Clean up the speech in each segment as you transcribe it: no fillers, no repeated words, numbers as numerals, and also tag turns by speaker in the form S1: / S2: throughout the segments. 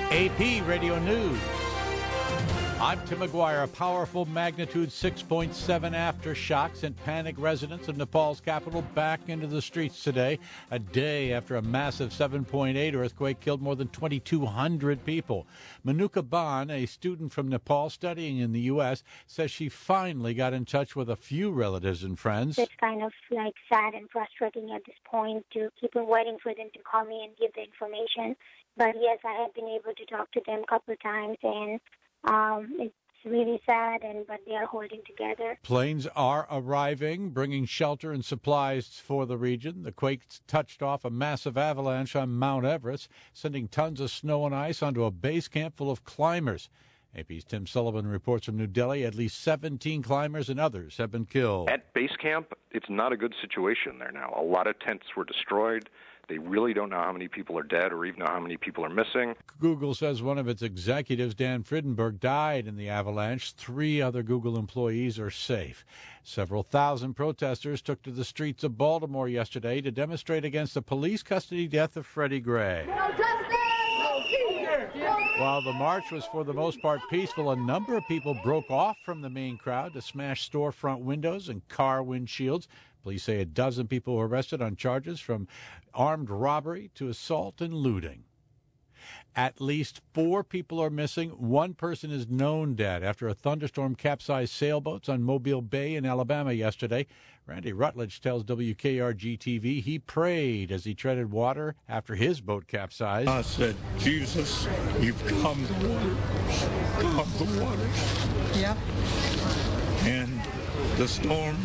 S1: AP Radio News. I'm Tim McGuire. A powerful magnitude 6.7 aftershock sent panicked residents of Nepal's capital back into the streets today, a day after a massive 7.8 earthquake killed more than 2,200 people. Manuka Ban, a student from Nepal studying in the U.S., says she finally got in touch with a few relatives and friends.
S2: It's kind of like sad and frustrating at this point to keep on waiting for them to call me and give the information. But yes, I have been able to talk to them a couple of times, and it's really sad, but they are holding together.
S1: Planes are arriving, bringing shelter and supplies for the region. The quake touched off a massive avalanche on Mount Everest, sending tons of snow and ice onto a base camp full of climbers. AP's Tim Sullivan reports from New Delhi. At least 17 climbers and others have been killed.
S3: At base camp, it's not a good situation there now. A lot of tents were destroyed. They really don't know how many people are dead or even know how many people are missing.
S1: Google says one of its executives, Dan Frydenberg, died in the avalanche. 3 other Google employees are safe. Several thousand protesters took to the streets of Baltimore yesterday to demonstrate against the police custody death of Freddie Gray.
S4: No justice!
S1: While the march was for the most part peaceful, a number of people broke off from the main crowd to smash storefront windows and car windshields. Police say a dozen people were arrested on charges from armed robbery to assault and looting. At least 4 people are missing. 1 person is known dead after a thunderstorm capsized sailboats on Mobile Bay in Alabama yesterday. Randy Rutledge tells WKRG-TV he prayed as he treaded water after his boat capsized.
S5: I said, Jesus, you've calmed the waters. Calm the waters.
S6: Yeah.
S5: And the storm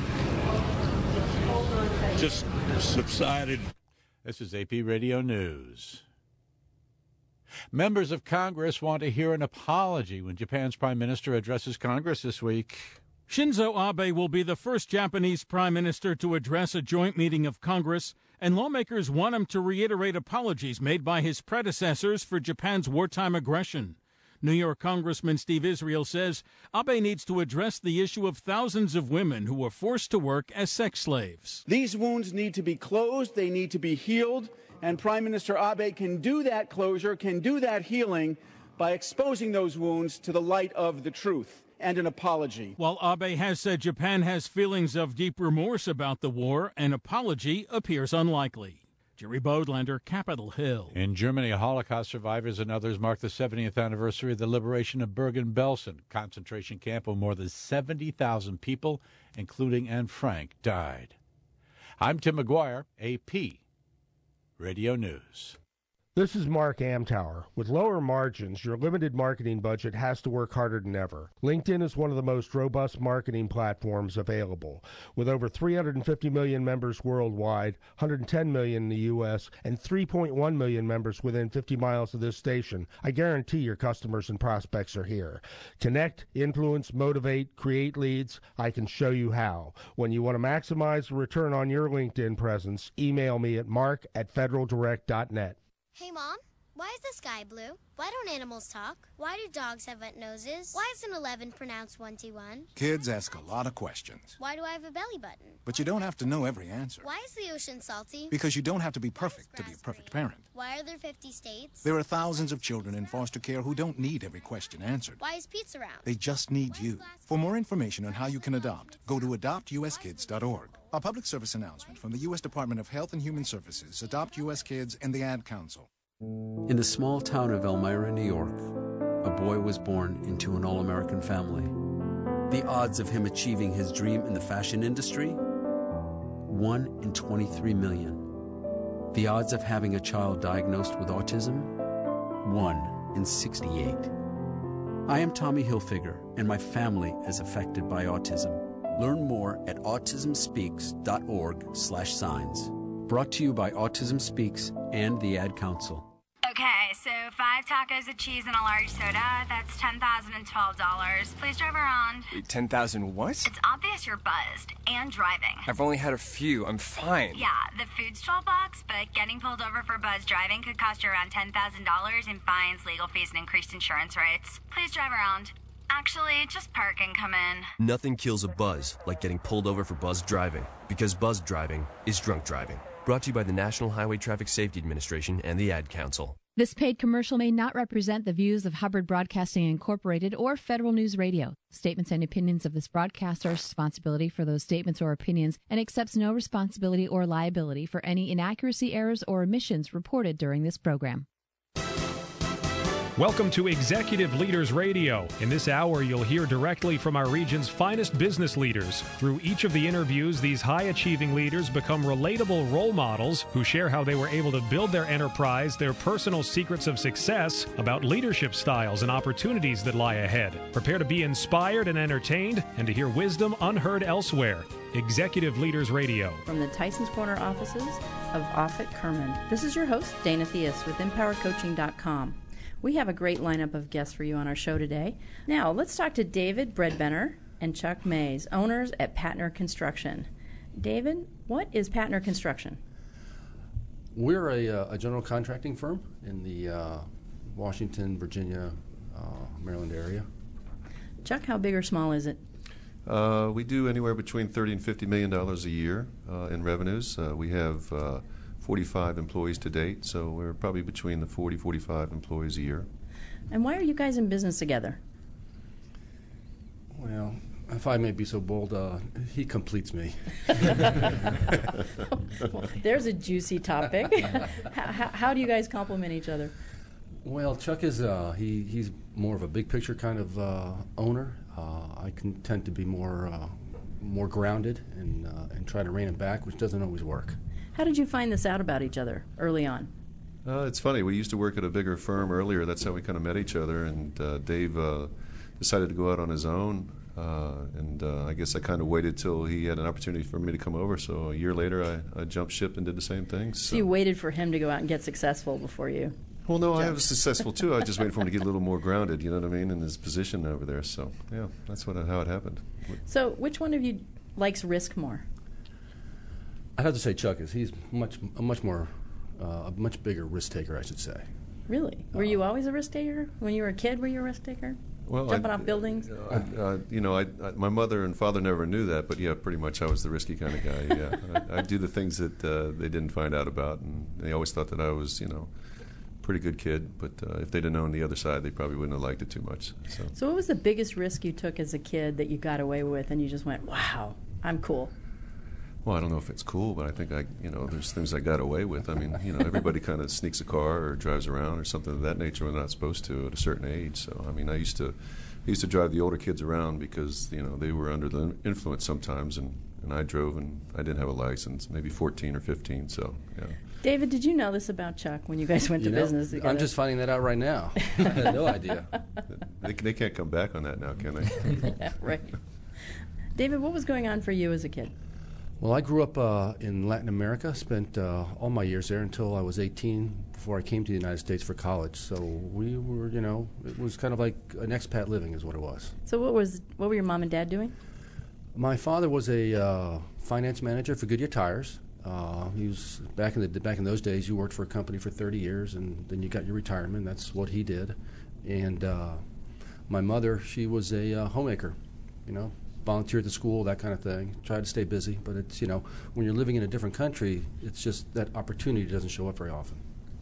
S5: just subsided.
S1: This is AP Radio News. Members of Congress want to hear an apology when Japan's prime minister addresses Congress this week.
S7: Shinzo Abe will be the first Japanese prime minister to address a joint meeting of Congress, and lawmakers want him to reiterate apologies made by his predecessors for Japan's wartime aggression. New York Congressman Steve Israel says Abe needs to address the issue of thousands of women who were forced to work as sex slaves.
S8: These wounds need to be closed, they need to be healed, and Prime Minister Abe can do that closure, can do that healing by exposing those wounds to the light of the truth and an apology.
S7: While Abe has said Japan has feelings of deep remorse about the war, an apology appears unlikely. Jerry Bodlander, Capitol Hill.
S1: In Germany, Holocaust survivors and others mark the 70th anniversary of the liberation of Bergen-Belsen, concentration camp where more than 70,000 people, including Anne Frank, died. I'm Tim McGuire, AP Radio News.
S9: This is Mark Amtower. With lower margins, your limited marketing budget has to work harder than ever. LinkedIn is one of the most robust marketing platforms available. With over 350 million members worldwide, 110 million in the U.S., and 3.1 million members within 50 miles of this station, I guarantee your customers and prospects are here. Connect, influence, motivate, create leads. I can show you how. When you want to maximize the return on your LinkedIn presence, email me at mark@federaldirect.net.
S10: Hey, Mom, why is the sky blue? Why don't animals talk? Why do dogs have wet noses? Why is an 11 pronounced 1T1?
S11: Kids ask a lot of questions.
S10: Why do I have a belly button?
S11: But you don't have to know every answer.
S10: Why is the ocean salty?
S11: Because you don't have to be perfect to be a perfect parent.
S10: Why are there 50 states?
S11: There are thousands of children in foster care who don't need every question answered.
S10: Why is pizza round?
S11: They just need you. For more information on how you can adopt, go to adoptuskids.org. A public service announcement from the U.S. Department of Health and Human Services, Adopt U.S. Kids, and the Ad Council.
S12: In the small town of Elmira, New York, a boy was born into an all-American family. The odds of him achieving his dream in the fashion industry? 1 in 23 million. The odds of having a child diagnosed with autism? 1 in 68. I am Tommy Hilfiger, and my family is affected by autism. Learn more at autismspeaks.org/signs. Brought to you by Autism Speaks and the Ad Council.
S13: Okay, so 5 tacos of cheese and a large soda, that's $10,012. Please drive around.
S14: Wait, 10,000 what?
S13: It's obvious you're buzzed and driving.
S14: I've only had a few. I'm fine.
S13: Yeah, the food's $12, but getting pulled over for buzz driving could cost you around $10,000 in fines, legal fees, and increased insurance rates. Please drive around. Actually, just park and come in.
S15: Nothing kills a buzz like getting pulled over for buzz driving, because buzz driving is drunk driving. Brought to you by the National Highway Traffic Safety Administration and the Ad Council.
S4: This paid commercial may not represent the views of Hubbard Broadcasting Incorporated or Federal News Radio. Statements and opinions of this broadcast are responsibility for those statements or opinions and accepts no responsibility or liability for any inaccuracy, errors, or omissions reported during this program.
S6: Welcome to Executive Leaders Radio. In this hour, you'll hear directly from our region's finest business leaders. Through each of the interviews, these high-achieving leaders become relatable role models who share how they were able to build their enterprise, their personal secrets of success, about leadership styles and opportunities that lie ahead. Prepare to be inspired and entertained and to hear wisdom unheard elsewhere. Executive Leaders Radio.
S16: From the Tyson's Corner offices of Offutt Kerman, this is your host, Dana Theus with EmpowerCoaching.com. We have a great lineup of guests for you on our show today. Now, let's talk to David Bredbenner and Chuck Mays, owners at Patner Construction. David, what is Patner Construction?
S17: We're a general contracting firm in the Washington, Virginia, Maryland area.
S16: Chuck, how big or small is it?
S18: We do anywhere between $30 and $50 million a year in revenues. We have 45 employees to date, so we're probably between the 45 employees a year.
S16: And why are you guys in business together?
S17: Well, if I may be so bold, he completes me.
S16: Well, there's a juicy topic. How do you guys complement each other?
S17: Well, Chuck is he's more of a big picture kind of owner. I can tend to be more grounded and try to rein him back, which doesn't always work.
S16: How did you find this out about each other early on?
S18: It's funny. We used to work at a bigger firm earlier. That's how we kind of met each other. And Dave decided to go out on his own. And I guess I kind of waited till he had an opportunity for me to come over. So a year later, I jumped ship and did the same thing.
S16: So you waited for him to go out and get successful before you?
S18: Well, no, I was successful too. I just waited for him to get a little more grounded, you know what I mean, in his position over there. So, yeah, that's how it happened.
S16: So which one of you likes risk more?
S17: I'd have to say Chuck is. He's a much bigger risk taker, I should say.
S16: Really? Were you always a risk taker? When you were a kid, were you a risk taker? Well, jumping off buildings?
S18: My mother and father never knew that, but yeah, pretty much I was the risky kind of guy. Yeah, I do the things that they didn't find out about, and they always thought that I was, pretty good kid. But if they'd have known the other side, they probably wouldn't have liked it too much.
S16: So what was the biggest risk you took as a kid that you got away with, and you just went, "Wow, I'm cool"?
S18: Well, I don't know if it's cool, but I think there's things I got away with. I mean, everybody kind of sneaks a car or drives around or something of that nature when they're not supposed to at a certain age. So, I mean, I used to drive the older kids around because, they were under the influence sometimes, and I drove and I didn't have a license, maybe 14 or 15, so, yeah.
S16: David, did you know this about Chuck when you guys went to business together?
S17: I'm just finding that out right now. I had no idea.
S18: They can't come back on that now, can they?
S16: Yeah, right. David, what was going on for you as a kid?
S17: Well, I grew up in Latin America, spent all my years there until I was 18 before I came to the United States for college. So we were, it was kind of like an expat living is what it was.
S16: So what were your mom and dad doing?
S17: My father was a finance manager for Goodyear Tires. He was back in those days, you worked for a company for 30 years and then you got your retirement. That's what he did. And my mother, she was a homemaker, volunteer at the school, that kind of thing. Try to stay busy, but it's, when you're living in a different country, it's just that opportunity doesn't show up very often.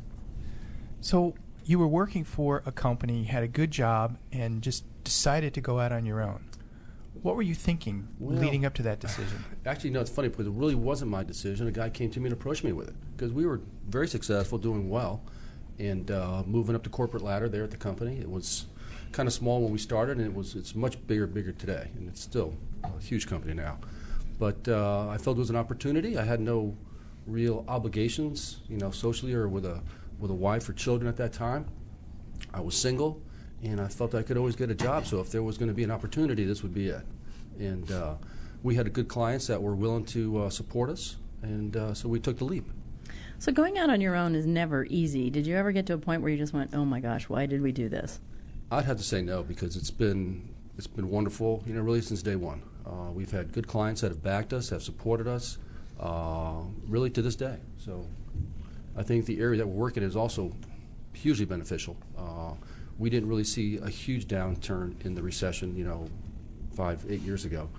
S19: So you were working for a company, had a good job, and just decided to go out on your own. What were you thinking leading up to that decision?
S17: Actually, no, it's funny because it really wasn't my decision. A guy came to me and approached me with it because we were very successful, doing well, and moving up the corporate ladder there at the company. It was kind of small when we started, and it's much bigger today, and it's still a huge company now. But I felt it was an opportunity. I had no real obligations, socially or with a wife or children at that time. I was single, and I felt I could always get a job. So if there was going to be an opportunity, this would be it. And we had good clients that were willing to support us, and so we took the leap.
S16: So going out on your own is never easy. Did you ever get to a point where you just went, "Oh my gosh, why did we do this"?
S17: I'd have to say no because it's been wonderful, really since day one. We've had good clients that have backed us, have supported us, really to this day. So I think the area that we're working in is also hugely beneficial. We didn't really see a huge downturn in the recession, 5-8 years ago,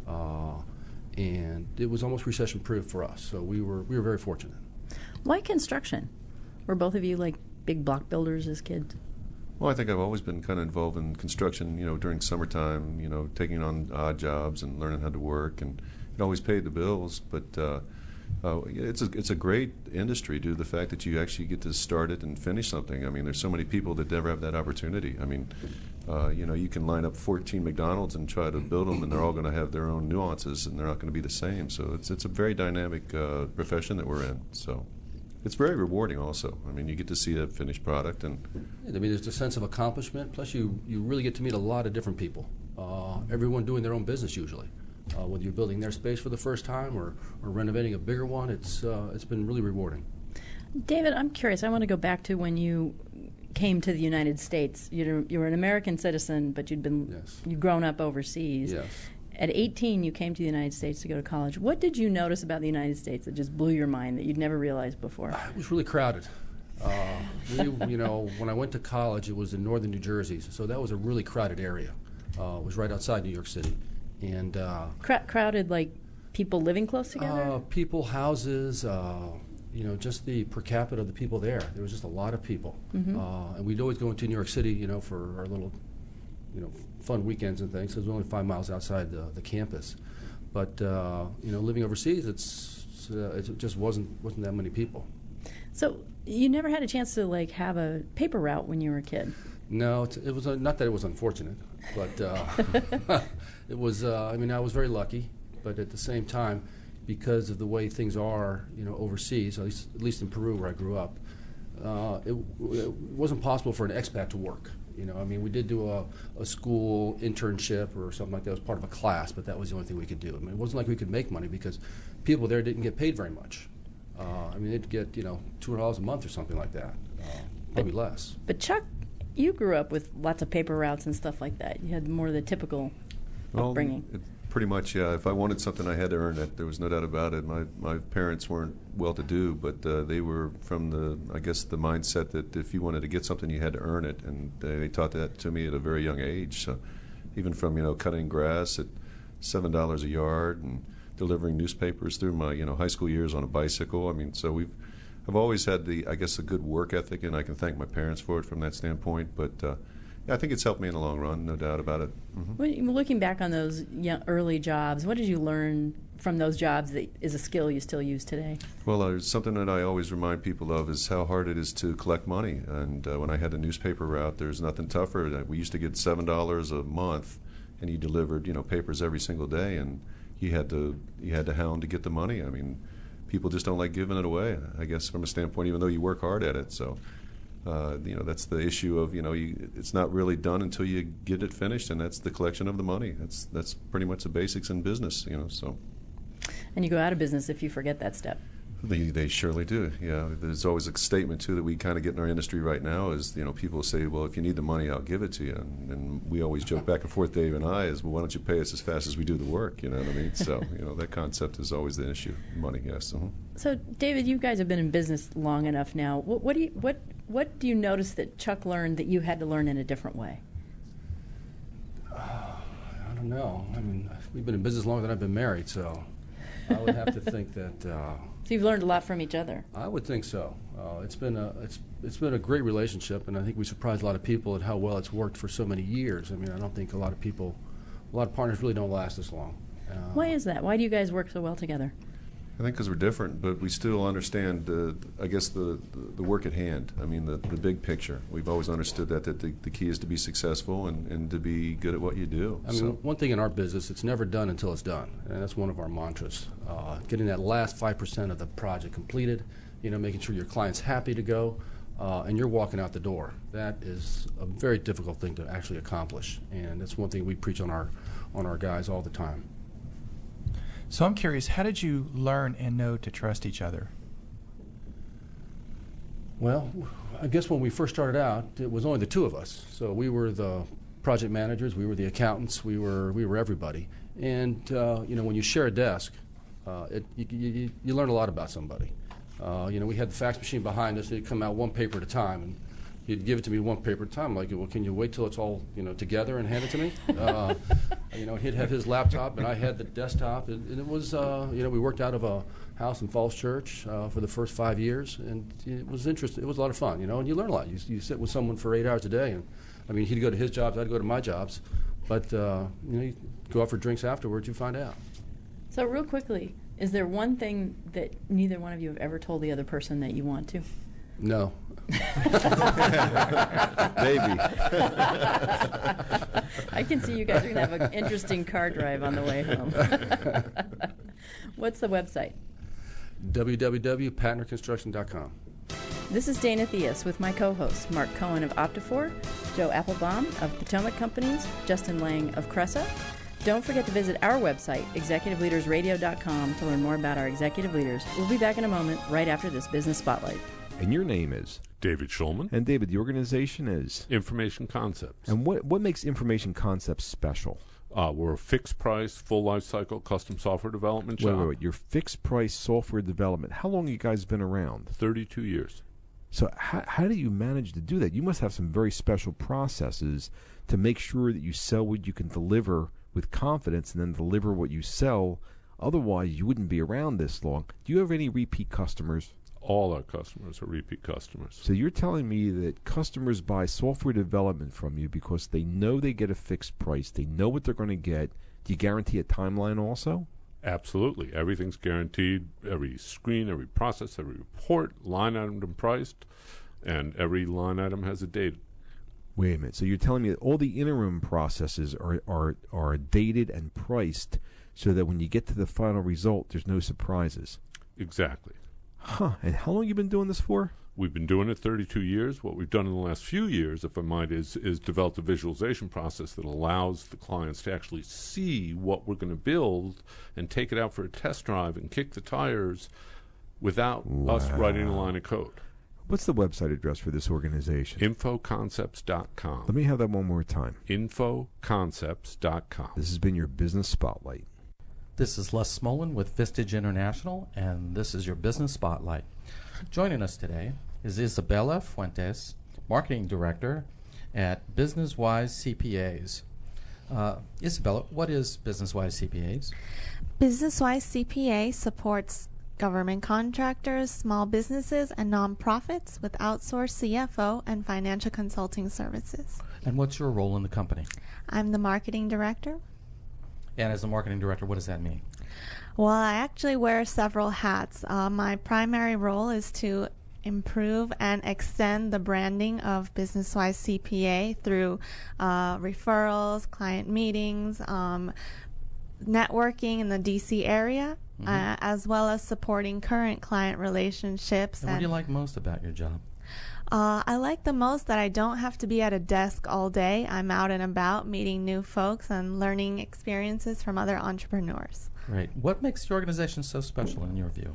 S17: and it was almost recession-proof for us. So we were very fortunate.
S16: Why construction? Were both of you big block builders as kids?
S18: Well, I think I've always been kind of involved in construction, during summertime, taking on odd jobs and learning how to work, and it always paid the bills. But it's a great industry due to the fact that you actually get to start it and finish something. I mean, there's so many people that never have that opportunity. I mean, you can line up 14 McDonald's and try to build them, and they're all going to have their own nuances, and they're not going to be the same. So it's a very dynamic profession that we're in. So it's very rewarding also. I mean, you get to see that finished product. And
S17: I mean, there's a sense of accomplishment, plus you really get to meet a lot of different people, everyone doing their own business usually. Whether you're building their space for the first time or renovating a bigger one, it's been really rewarding.
S16: David, I'm curious. I want to go back to when you came to the United States. You were an American citizen, but you'd grown up overseas.
S17: Yes.
S16: At 18, you came to the United States to go to college. What did you notice about the United States that just blew your mind that you'd never realized before?
S17: It was really crowded. When I went to college, it was in northern New Jersey, so that was a really crowded area. It was right outside New York City. And
S16: crowded, like people living close together?
S17: People, houses, just the per capita of the people there. There was just a lot of people.
S16: Mm-hmm.
S17: And we'd always go into New York City, for our little, fun weekends and things. It was only 5 miles outside the campus. But, living overseas, it just wasn't that many people.
S16: So you never had a chance to, have a paper route when you were a kid?
S17: No, it was not that it was unfortunate, but it was. I was very lucky, but at the same time, because of the way things are, overseas, at least in Peru where I grew up, it wasn't possible for an expat to work. We did do a school internship or something like that. It was part of a class, but that was the only thing we could do. It wasn't like we could make money because people there didn't get paid very much. They'd get $200 a month or something like that, maybe less.
S16: But Chuck, you grew up with lots of paper routes and stuff like that. You had more of the typical upbringing.
S18: Pretty much, yeah. If I wanted something, I had to earn it. There was no doubt about it. My parents weren't well-to-do, but they were from the mindset that if you wanted to get something, you had to earn it, and they taught that to me at a very young age. So even from cutting grass at $7 a yard and delivering newspapers through my high school years on a bicycle. So I've always had a good work ethic, and I can thank my parents for it from that standpoint. But I think it's helped me in the long run, no doubt about it. Mm-hmm.
S16: Well, looking back on those early jobs, what did you learn from those jobs that is a skill you still use today?
S18: Well, something that I always remind people of is how hard it is to collect money. And when I had the newspaper route, there's nothing tougher. We used to get $7 a month, and you delivered papers every single day, and you had to hound to get the money. People just don't like giving it away, I guess, from a standpoint, even though you work hard at it. So, that's the issue of, it's not really done until you get it finished, and that's the collection of the money. That's pretty much the basics in business, so.
S16: And you go out of business if you forget that step.
S18: They surely do, yeah. There's always a statement, too, that we kind of get in our industry right now is, people say, well, if you need the money, I'll give it to you. And we always joke back and forth, Dave and I, is, well, why don't you pay us as fast as we do the work, you know what I mean? So, that concept is always the issue, money, yes. Uh-huh.
S16: So, David, you guys have been in business long enough now. What do you notice that Chuck learned that you had to learn in a different way?
S17: I don't know. We've been in business longer than I've been married, so I would have to think that...
S16: So you've learned a lot from each other.
S17: I would think so. It's been a great relationship, and I think we surprised a lot of people at how well it's worked for so many years. I don't think a lot of partners really don't last this long.
S16: Why is that? Why do you guys work so well together?
S18: I think because we're different, but we still understand, the work at hand. The big picture. We've always understood that the key is to be successful and to be good at what you do.
S17: One thing in our business, it's never done until it's done, and that's one of our mantras. Getting that last 5% of the project completed, making sure your client's happy to go, and you're walking out the door. That is a very difficult thing to actually accomplish, and that's one thing we preach on our guys all the time.
S19: So I'm curious, how did you learn and know to trust each other?
S17: Well, I guess when we first started out, it was only the two of us. So we were the project managers, we were the accountants, we were everybody. And when you share a desk, you learn a lot about somebody. We had the fax machine behind us. It'd come out one paper at a time, and he'd give it to me one paper at a time. I'm like, well, can you wait till it's all together and hand it to me? He'd have his laptop, and I had the desktop, and it was, we worked out of a house in Falls Church for the first 5 years, and it was interesting. It was a lot of fun, and you learn a lot. You sit with someone for 8 hours a day, and he'd go to his jobs, I'd go to my jobs, but you go out for drinks afterwards, you find out.
S16: So real quickly, is there one thing that neither one of you have ever told the other person that you want to?
S17: No.
S18: Maybe.
S16: I can see you guys are going to have an interesting car drive on the way home. What's the website?
S17: www.patnerconstruction.com.
S16: This is Dana Theus with my co-hosts Mark Cohen of Optifor, Joe Applebaum of Potomac Companies, Justin Lang of Cressa. Don't forget to visit our website, executiveleadersradio.com, to learn more about our executive leaders. We'll be back in a moment, right after this Business Spotlight.
S20: And your name is?
S21: David Schulman.
S20: And David, the organization is?
S21: Information Concepts.
S20: And what makes Information Concepts special?
S21: We're a fixed price, full life cycle, custom software development shop.
S20: Wait. Your fixed price software development. How long have you guys been around?
S21: 32 years.
S20: So how do you manage to do that? You must have some very special processes to make sure that you sell what you can deliver with confidence and then deliver what you sell. Otherwise, you wouldn't be around this long. Do you have any repeat customers?
S21: All our customers are repeat customers.
S20: So you're telling me that customers buy software development from you because they know they get a fixed price. They know what they're going to get. Do you guarantee a timeline also?
S21: Absolutely. Everything's guaranteed. Every screen, every process, every report, line item priced, and every line item has a date.
S20: Wait a minute. So you're telling me that all the interim processes are dated and priced so that when you get to the final result, there's no surprises?
S21: Exactly.
S20: Huh. And how long have you been doing this for?
S21: We've been doing it 32 years. What we've done in the last few years, if I might, is developed a visualization process that allows the clients to actually see what we're going to build and take it out for a test drive and kick the tires without us writing a line of code.
S20: What's the website address for this organization?
S21: Infoconcepts.com.
S20: Let me have that one more time.
S21: Infoconcepts.com.
S20: This has been your Business Spotlight.
S22: This is Les Smolin with Vistage International, and this is your Business Spotlight. Joining us today is Isabella Fuentes, Marketing Director at BusinessWise CPAs. Isabella, what is BusinessWise CPAs?
S23: BusinessWise CPA supports government contractors, small businesses, and nonprofits with outsourced CFO and financial consulting services.
S22: And what's your role in the company?
S23: I'm the Marketing Director.
S22: And as a Marketing Director, what does that mean?
S23: Well, I actually wear several hats. My primary role is to improve and extend the branding of BusinessWise CPA through referrals, client meetings, networking in the DC area, as well as supporting current client relationships.
S22: And what do you like most about your job?
S23: I like the most that I don't have to be at a desk all day. I'm out and about meeting new folks and learning experiences from other entrepreneurs.
S22: Great. What makes the organization so special in your view?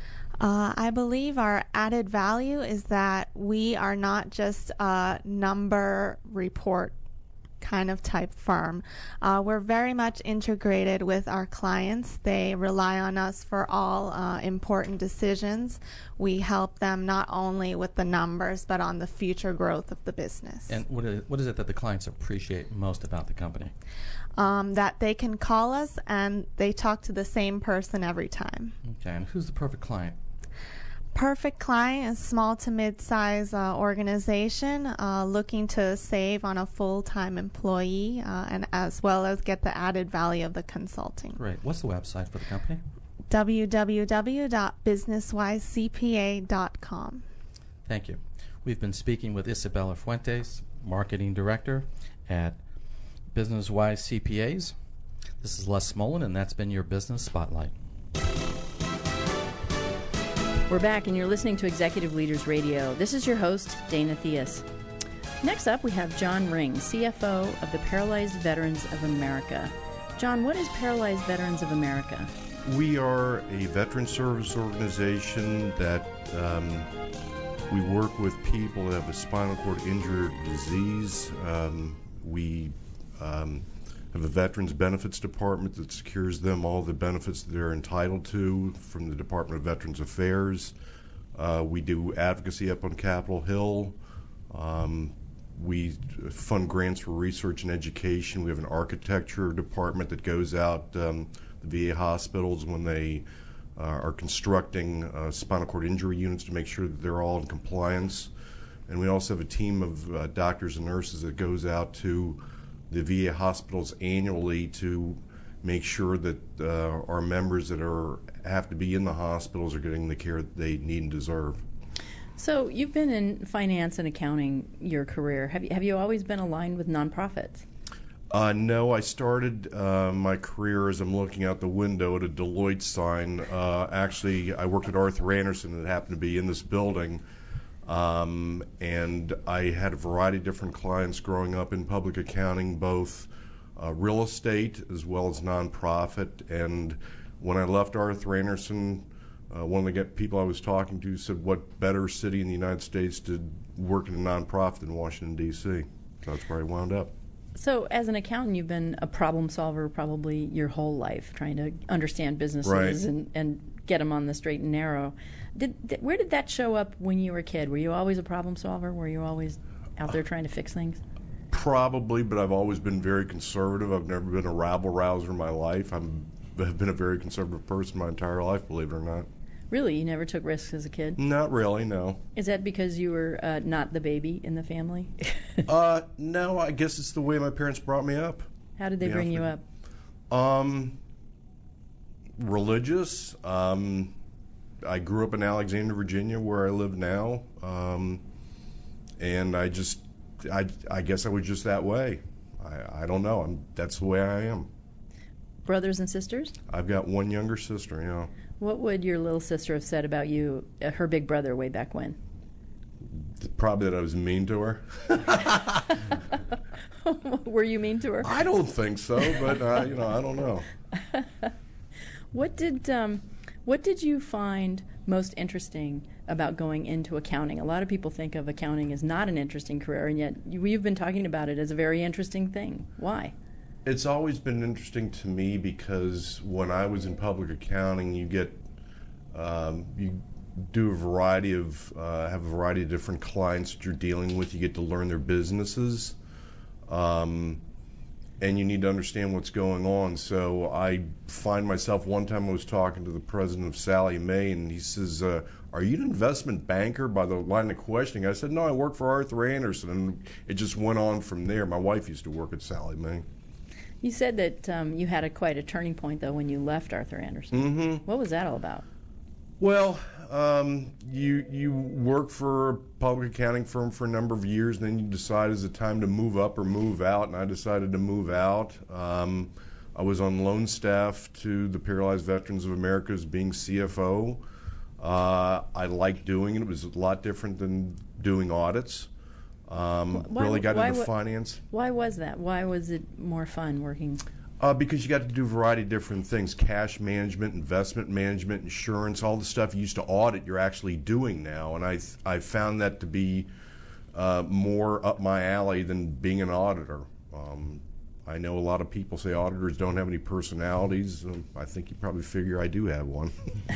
S23: I believe our added value is that we are not just a number report kind of type firm. We're very much integrated with our clients. They rely on us for all important decisions. We help them not only with the numbers, but on the future growth of the business.
S22: And what is it that the clients appreciate most about the company?
S23: That they can call us and they talk to the same person every time.
S22: Okay, and who's the perfect client?
S23: Perfect client is small to mid-size organization looking to save on a full-time employee and as well as get the added value of the consulting.
S22: Great. What's the website for the company?
S23: www.businesswisecpa.com.
S22: Thank you. We've been speaking with Isabella Fuentes, Marketing Director at BusinessWise CPAs. This is Les Smolin, and that's been your Business Spotlight.
S16: We're back, and you're listening to Executive Leaders Radio. This is your host, Dana Theus. Next up, we have John Ring, CFO of the Paralyzed Veterans of America. John, what is Paralyzed Veterans of America?
S24: We are a veteran service organization that we work with people that have a spinal cord injury or disease. We have a Veterans Benefits Department that secures them all the benefits that they're entitled to from the Department of Veterans Affairs. We do advocacy up on Capitol Hill. We fund grants for research and education. We have an architecture department that goes out the VA hospitals when they are constructing spinal cord injury units to make sure that they're all in compliance. And we also have a team of doctors and nurses that goes out to the VA hospitals annually to make sure that our members that have to be in the hospitals are getting the care that they need and deserve.
S16: So you've been in finance and accounting your career. Have you always been aligned with nonprofits?
S24: No, I started my career as I'm looking out the window at a Deloitte sign. Actually, I worked at Arthur Andersen that happened to be in this building. And I had a variety of different clients growing up in public accounting, both real estate as well as nonprofit. And when I left Arthur Andersen, one of the people I was talking to said, what better city in the United States to work in a nonprofit than Washington, D.C.? So that's where I wound up.
S16: So as an accountant, you've been a problem solver probably your whole life, trying to understand businesses
S24: right.
S16: and get them on the straight and narrow. Where did that show up when you were a kid? Were you always a problem solver? Were you always out there trying to fix things?
S24: Probably, but I've always been very conservative. I've never been a rabble-rouser in my life. I've been a very conservative person my entire life, believe it or not.
S16: Really? You never took risks as a kid?
S24: Not really, no.
S16: Is that because you were not the baby in the family?
S24: No, I guess it's the way my parents brought me up.
S16: How did they bring you up?
S24: Religious. I grew up in Alexandria, Virginia, where I live now. And I guess I was just that way. I don't know. That's the way I am.
S16: Brothers and sisters?
S24: I've got one younger sister, yeah.
S16: What would your little sister have said about you, her big brother, way back when?
S24: Probably that I was mean to her.
S16: Were you mean to her?
S24: I don't think so, but I don't know.
S16: What did you find most interesting about going into accounting? A lot of people think of accounting as not an interesting career, and yet you've been talking about it as a very interesting thing. Why?
S24: It's always been interesting to me because when I was in public accounting, you get you do a variety of have a variety of different clients that you're dealing with. You get to learn their businesses, and you need to understand what's going on. So I find myself, one time I was talking to the president of Sallie Mae, and he says, "Are you an investment banker?" By the line of questioning, I said, "No, I work for Arthur Andersen," and it just went on from there. My wife used to work at Sallie Mae.
S16: You said that you had quite a turning point, though, when you left Arthur Andersen.
S24: Mm-hmm.
S16: What was that all about?
S24: Well, you work for a public accounting firm for a number of years, and then you decide is it time to move up or move out, and I decided to move out. I was on loan staff to the Paralyzed Veterans of America as being CFO. I liked doing it. It was a lot different than doing audits. Really got into finance.
S16: Why was that? Why was it more fun working?
S24: Because you got to do a variety of different things: cash management, investment management, insurance, all the stuff you used to audit, you're actually doing now. And I found that to be more up my alley than being an auditor. I know a lot of people say auditors don't have any personalities. I think you probably figure I do have one.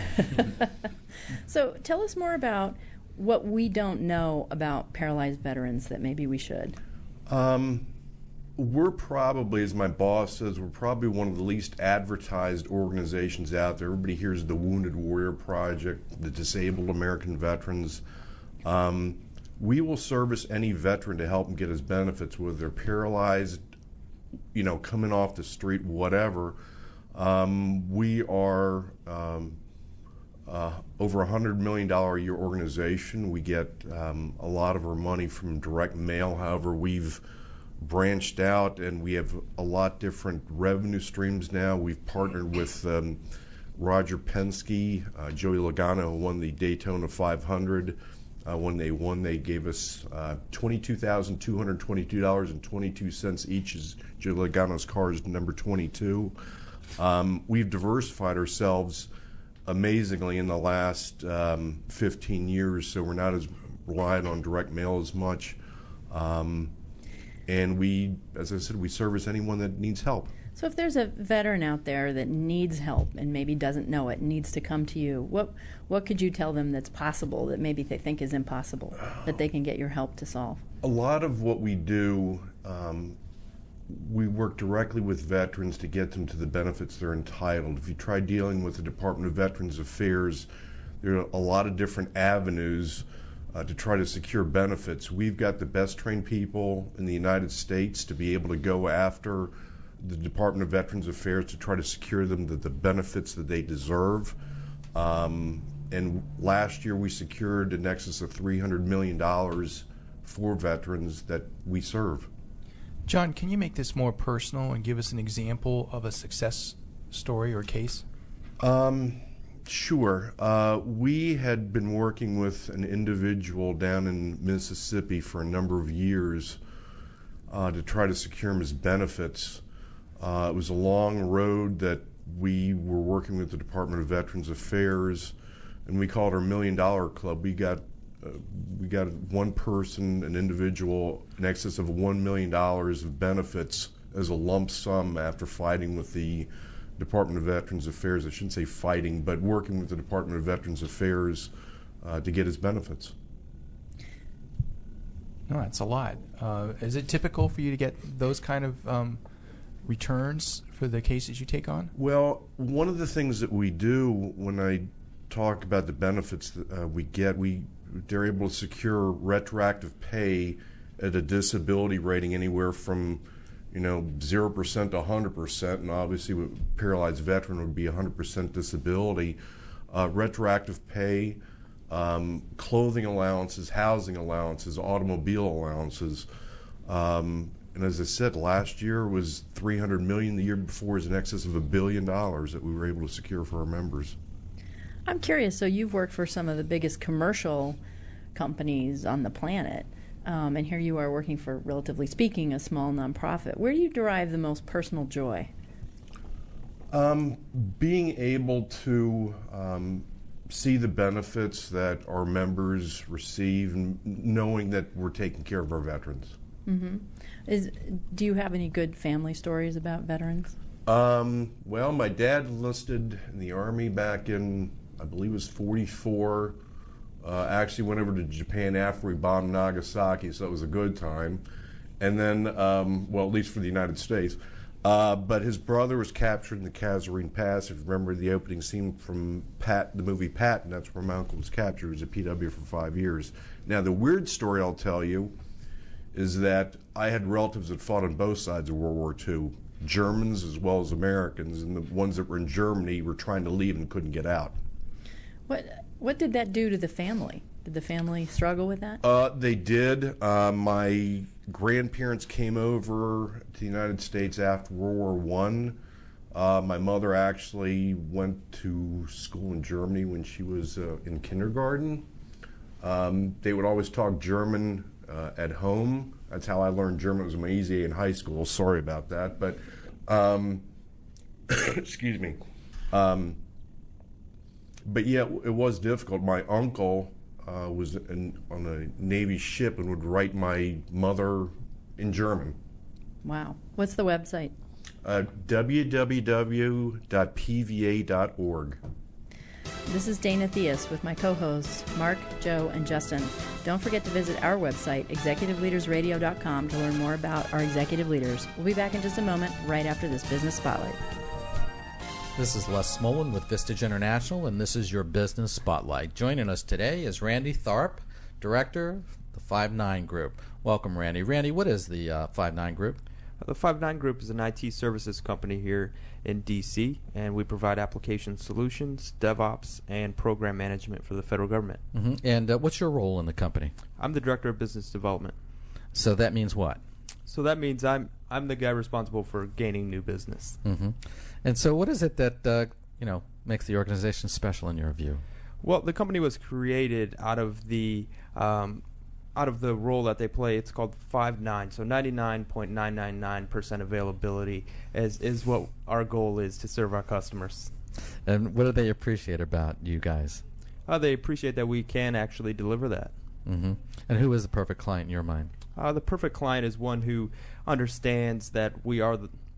S16: So tell us more about what we don't know about paralyzed veterans that maybe we should.
S24: We're probably, as my boss says, we're probably one of the least advertised organizations out there. Everybody hears of the Wounded Warrior Project, the Disabled American Veterans. We will service any veteran to help them get his benefits, whether they're paralyzed, coming off the street, whatever. We are over $100 million a year organization. We get a lot of our money from direct mail. However, we've branched out and we have a lot different revenue streams now. We've partnered with Roger Penske, Joey Logano, who won the Daytona 500. When they won, they gave us $22,222.22 each as Joey Logano's car is number 22. We've diversified ourselves amazingly in the last 15 years, so we're not as reliant on direct mail as much. And we, as I said, we service anyone that needs help.
S16: So if there's a veteran out there that needs help and maybe doesn't know it, needs to come to you, what could you tell them that's possible that maybe they think is impossible, that they can get your help to solve?
S24: A lot of what we do, we work directly with veterans to get them to the benefits they're entitled. If you try dealing with the Department of Veterans Affairs, there are a lot of different avenues to try to secure benefits. We've got the best trained people in the United States to be able to go after the Department of Veterans Affairs to try to secure them the benefits that they deserve. And last year we secured in excess of $300 million for veterans that we serve.
S19: John, can you make this more personal and give us an example of a success story or case?
S24: Sure. We had been working with an individual down in Mississippi for a number of years to try to secure him his benefits. It was a long road that we were working with the Department of Veterans Affairs, and we called our $1 Million Club. We got one person, an individual, in excess of $1 million of benefits as a lump sum after fighting with the Department of Veterans Affairs. I shouldn't say fighting, but working with the Department of Veterans Affairs to get his benefits.
S19: No, that's a lot. Is it typical for you to get those kind of returns for the cases you take on?
S24: Well, one of the things that we do when I talk about the benefits that we get, they're able to secure retroactive pay at a disability rating anywhere from 0% to 100%, and obviously with a paralyzed veteran would be 100% disability. Retroactive pay, clothing allowances, housing allowances, automobile allowances. And as I said, last year was $300 million. The year before was in excess of $1 billion that we were able to secure for our members.
S16: I'm curious, so you've worked for some of the biggest commercial companies on the planet, and here you are working for, relatively speaking, a small nonprofit. Where do you derive the most personal joy?
S24: Being able to see the benefits that our members receive and knowing that we're taking care of our veterans.
S16: Mm-hmm. Do you have any good family stories about veterans?
S24: Well, my dad enlisted in the Army back in, I believe it was 44. Actually went over to Japan after we bombed Nagasaki, so it was a good time. And then, well, at least for the United States. But his brother was captured in the Kasserine Pass. If you remember the opening scene from the movie Patton, that's where my uncle was captured. He was a PW for 5 years. Now, the weird story I'll tell you is that I had relatives that fought on both sides of World War II, Germans as well as Americans, and the ones that were in Germany were trying to leave and couldn't get out.
S16: What did that do to the family? Did the family struggle with that?
S24: They did. My grandparents came over to the United States after World War I. My mother actually went to school in Germany when she was in kindergarten. They would always talk German at home. That's how I learned German. It was my EZA in high school. Sorry about that. But, excuse me. But yeah, it was difficult. My uncle was on a Navy ship and would write my mother in German.
S16: Wow. What's the website?
S24: www.pva.org.
S16: This is Dana Theus with my co-hosts Mark, Joe, and Justin. Don't forget to visit our website, executiveleadersradio.com, to learn more about our executive leaders. We'll be back in just a moment, right after this Business Spotlight.
S22: This is Les Smolin with Vistage International, and this is your Business Spotlight. Joining us today is Randy Tharp, Director of the 5-9 Group. Welcome, Randy. Randy, what is the 5-9 Group?
S2: The 5-9 Group is an IT services company here in D.C., and we provide application solutions, DevOps, and program management for the federal government.
S22: Mm-hmm. And what's your role in the company?
S2: I'm the Director of Business Development.
S22: So that means what?
S2: So that means I'm the guy responsible for gaining new business.
S22: Mm-hmm. And so what is it that makes the organization special in your view?
S2: Well, the company was created out of the role that they play. It's called 5-9, so 99.999% availability is what our goal is, to serve our customers.
S22: And what do they appreciate about you guys?
S2: They appreciate that we can actually deliver that.
S22: Mm-hmm. And who is the perfect client in your mind?
S2: The perfect client is one who understands that we are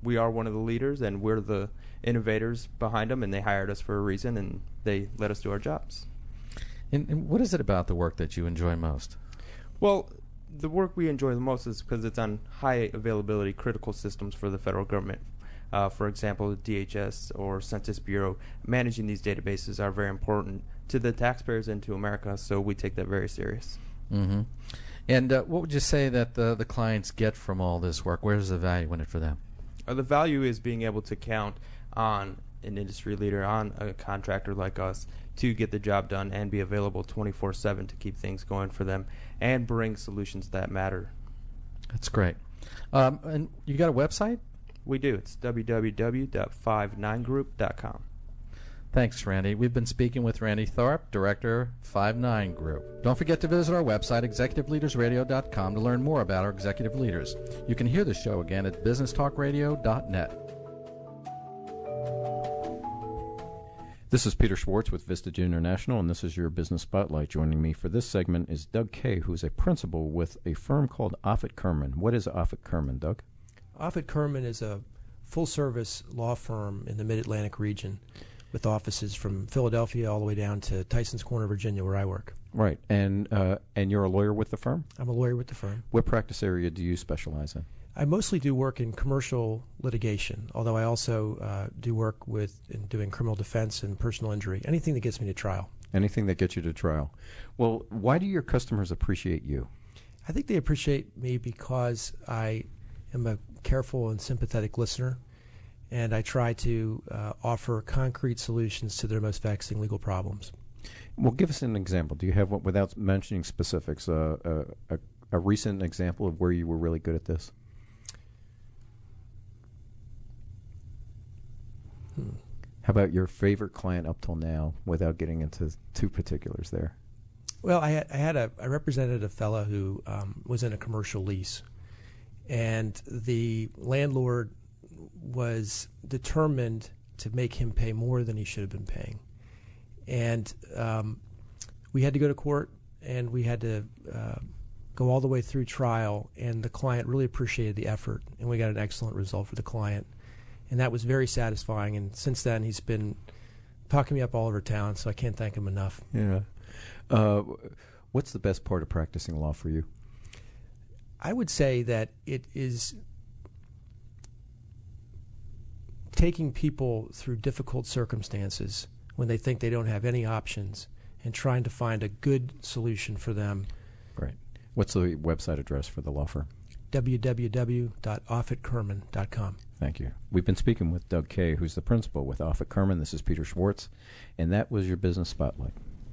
S2: we are one of the leaders, and we're the innovators behind them, and they hired us for a reason, and they let us do our jobs.
S22: And what is it about the work that you enjoy most?
S2: Well, the work we enjoy the most is because it's on high availability critical systems for the federal government. For example, the DHS or Census Bureau. Managing these databases are very important to the taxpayers and to America, so we take that very serious.
S22: Mm-hmm. And what would you say that the clients get from all this work? Where's the value in it for them?
S2: The value is being able to count on an industry leader, on a contractor like us, to get the job done and be available 24/7 to keep things going for them and bring solutions that matter.
S22: That's great. And you got a website?
S2: We do. It's www.59group.com.
S22: Thanks, Randy. We've been speaking with Randy Thorpe, Director, 59 Group. Don't forget to visit our website, executiveleadersradio.com, to learn more about our executive leaders. You can hear the show again at businesstalkradio.net.
S3: This is Peter Schwartz with Vistage International, and this is your Business Spotlight. Joining me for this segment is Doug Kay, who is a principal with a firm called Offutt Kerman. What is Offutt Kerman, Doug?
S5: Offutt Kerman is a full-service law firm in the Mid-Atlantic region with offices from Philadelphia all the way down to Tysons Corner, Virginia, where I work.
S3: Right, and you're a lawyer with the firm?
S5: I'm a lawyer with the firm.
S3: What practice area do you specialize in?
S5: I mostly do work in commercial litigation, although I also do work in doing criminal defense and personal injury, anything that gets me to trial.
S3: Anything that gets you to trial. Well, why do your customers appreciate you?
S5: I think they appreciate me because I am a careful and sympathetic listener, and I try to offer concrete solutions to their most vexing legal problems.
S3: Well, give us an example. Do you have, without mentioning specifics, a recent example of where you were really good at this? How about your favorite client up till now, without getting into too particulars there?
S5: Well, I represented a fellow who was in a commercial lease, and the landlord was determined to make him pay more than he should have been paying. And we had to go to court, and we had to go all the way through trial, and the client really appreciated the effort, and we got an excellent result for the client. And that was very satisfying, and since then he's been talking me up all over town, so I can't thank him enough.
S3: Yeah. What's the best part of practicing law for you?
S5: I would say that it is taking people through difficult circumstances when they think they don't have any options and trying to find a good solution for them.
S3: Great. What's the website address for the law firm?
S5: www.offuttkerman.com.
S3: Thank you. We've been speaking with Doug Kay, who's the principal with Offutt Kerman. This is Peter Schwartz, and that was your Business Spotlight.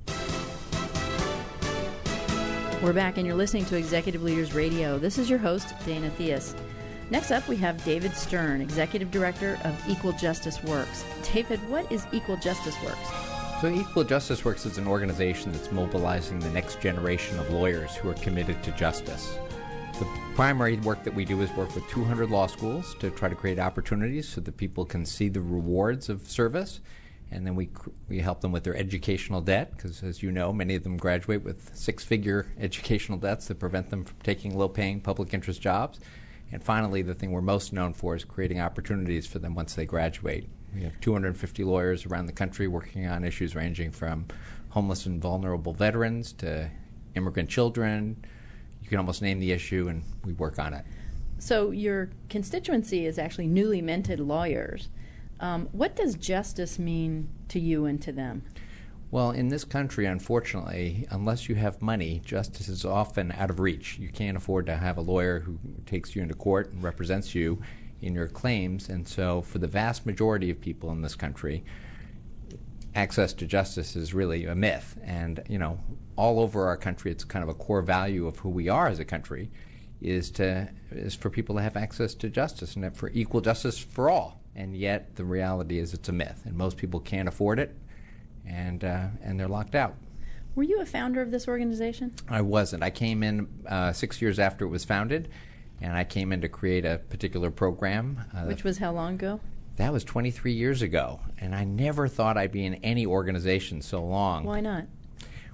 S16: We're back, and you're listening to Executive Leaders Radio. This is your host, Dana Theus. Next up, we have David Stern, Executive Director of Equal Justice Works. David, what is Equal Justice Works?
S7: So Equal Justice Works is an organization that's mobilizing the next generation of lawyers who are committed to justice. The primary work that we do is work with 200 law schools to try to create opportunities so that people can see the rewards of service. And then we help them with their educational debt, because as you know, many of them graduate with six-figure educational debts that prevent them from taking low-paying public interest jobs. And finally, the thing we're most known for is creating opportunities for them once they graduate. We have 250 lawyers around the country working on issues ranging from homeless and vulnerable veterans to immigrant children. You can almost name the issue, and we work on it.
S16: So your constituency is actually newly minted lawyers. What does justice mean to you and to them?
S7: Well, in this country, unfortunately, unless you have money, justice is often out of reach. You can't afford to have a lawyer who takes you into court and represents you in your claims. And so for the vast majority of people in this country, access to justice is really a myth. And, you know, all over our country, it's kind of a core value of who we are as a country is for people to have access to justice and for equal justice for all. And yet the reality is it's a myth, and most people can't afford it, and they're locked out.
S16: Were you a founder of this organization?
S7: I wasn't. I came in 6 years after it was founded, and I came in to create a particular program.
S16: Which was how long ago?
S7: That was 23 years ago, and I never thought I'd be in any organization so long.
S16: Why not?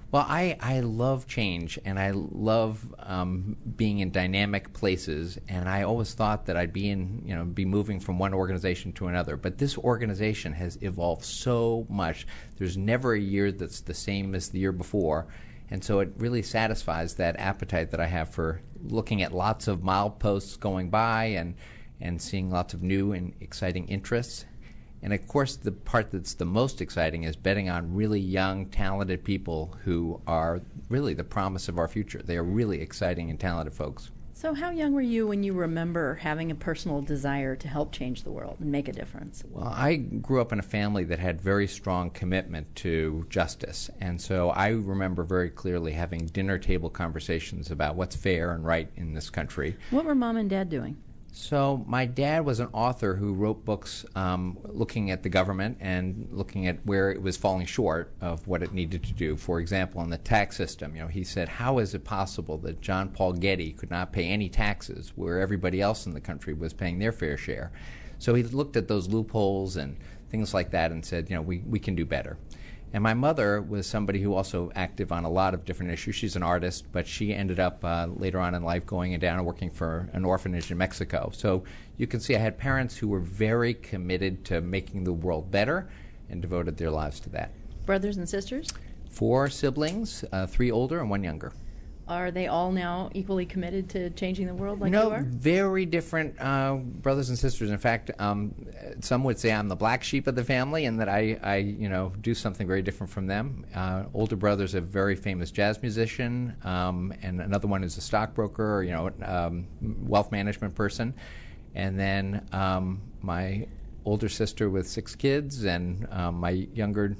S7: Well, I love change, and I love being in dynamic places, and I always thought that I'd be moving from one organization to another. But this organization has evolved so much. There's never a year that's the same as the year before, and so it really satisfies that appetite that I have for looking at lots of mileposts going by and seeing lots of new and exciting interests. And, of course, the part that's the most exciting is betting on really young, talented people who are really the promise of our future. They are really exciting and talented folks.
S16: So how young were you when you remember having a personal desire to help change the world and make a difference?
S7: Well, I grew up in a family that had very strong commitment to justice. And so I remember very clearly having dinner table conversations about what's fair and right in this country.
S16: What were Mom and Dad doing?
S7: So my dad was an author who wrote books looking at the government and looking at where it was falling short of what it needed to do. For example, in the tax system, he said, how is it possible that John Paul Getty could not pay any taxes where everybody else in the country was paying their fair share? So he looked at those loopholes and things like that and said, we can do better. And my mother was somebody who also active on a lot of different issues. She's an artist, but she ended up later on in life going down and working for an orphanage in Mexico. So you can see I had parents who were very committed to making the world better and devoted their lives to that.
S16: Brothers and sisters?
S7: 4 siblings, 3 older and 1 younger.
S16: Are they all now equally committed to changing the world like you are?
S7: Very different brothers and sisters. In fact, some would say I'm the black sheep of the family and that I do something very different from them. Older brother's a very famous jazz musician, and another one is a stockbroker, wealth management person. And then my older sister with 6 kids, and my younger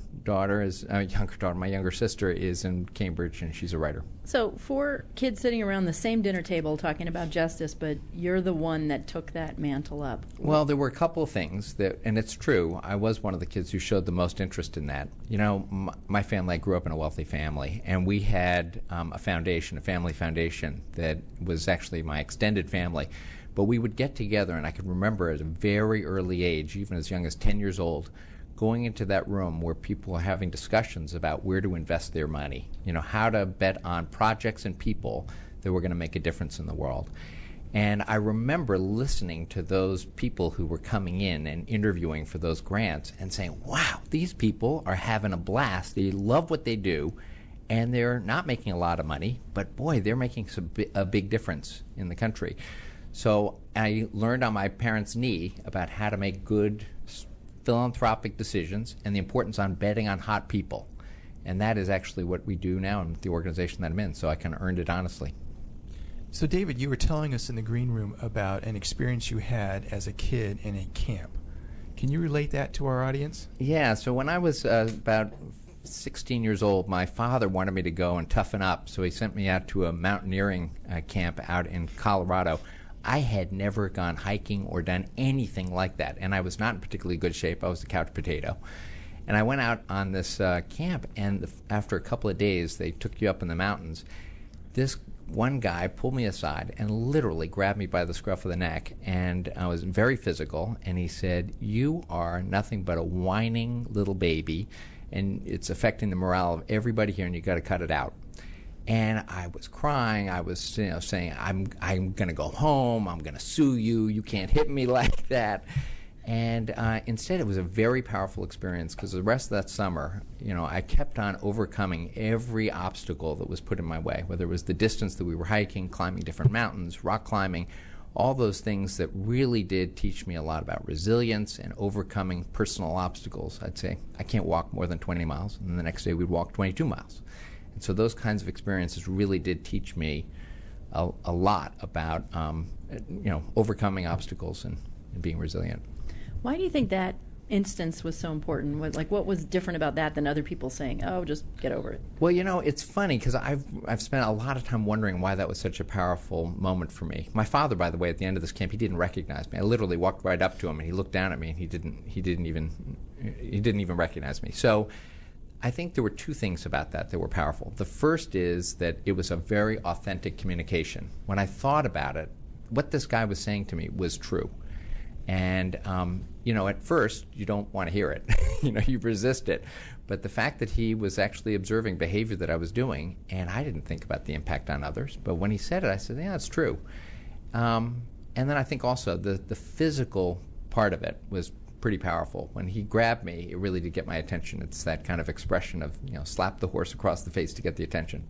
S7: sister is in Cambridge, and she's a writer.
S16: So 4 kids sitting around the same dinner table talking about justice, but you're the one that took that mantle up.
S7: Well, there were a couple of things and it's true, I was one of the kids who showed the most interest in that. My family, I grew up in a wealthy family, and we had a family foundation that was actually my extended family. But we would get together, and I can remember at a very early age, even as young as 10 years old, going into that room where people were having discussions about where to invest their money, how to bet on projects and people that were going to make a difference in the world. And I remember listening to those people who were coming in and interviewing for those grants and saying, wow, these people are having a blast. They love what they do, and they're not making a lot of money, but boy, they're making a big difference in the country. So I learned on my parents' knee about how to make good philanthropic decisions and the importance on betting on hot people. And that is actually what we do now in the organization that I'm in, so I kind of earned it honestly.
S19: So, David, you were telling us in the green room about an experience you had as a kid in a camp. Can you relate that to our audience?
S7: Yeah, so when I was about 16 years old, my father wanted me to go and toughen up, so he sent me out to a mountaineering camp out in Colorado. I had never gone hiking or done anything like that, and I was not in particularly good shape. I was a couch potato. And I went out on this camp, and after a couple of days, they took you up in the mountains. This one guy pulled me aside and literally grabbed me by the scruff of the neck, and I was very physical, and he said, you are nothing but a whining little baby, and it's affecting the morale of everybody here, and you got to cut it out. And I was crying. I was saying, I'm going to go home. I'm going to sue you. You can't hit me like that. And instead, it was a very powerful experience because the rest of that summer, I kept on overcoming every obstacle that was put in my way, whether it was the distance that we were hiking, climbing different mountains, rock climbing, all those things that really did teach me a lot about resilience and overcoming personal obstacles. I'd say, I can't walk more than 20 miles. And the next day, we'd walk 22 miles. And so those kinds of experiences really did teach me a lot about, overcoming obstacles and being resilient.
S16: Why do you think that instance was so important? What was different about that than other people saying, oh, just get over it?
S7: Well, it's funny because I've spent a lot of time wondering why that was such a powerful moment for me. My father, by the way, at the end of this camp, he didn't recognize me. I literally walked right up to him, and he looked down at me, and he didn't even recognize me. So I think there were 2 things about that were powerful. The first is that it was a very authentic communication. When I thought about it, what this guy was saying to me was true. And, at first, you don't want to hear it. You resist it. But the fact that he was actually observing behavior that I was doing, and I didn't think about the impact on others, but when he said it, I said, yeah, it's true. And then I think also the physical part of it was pretty powerful. When he grabbed me, it really did get my attention. It's that kind of expression of, slap the horse across the face to get the attention.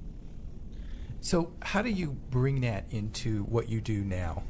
S19: So how do you bring that into what you do now?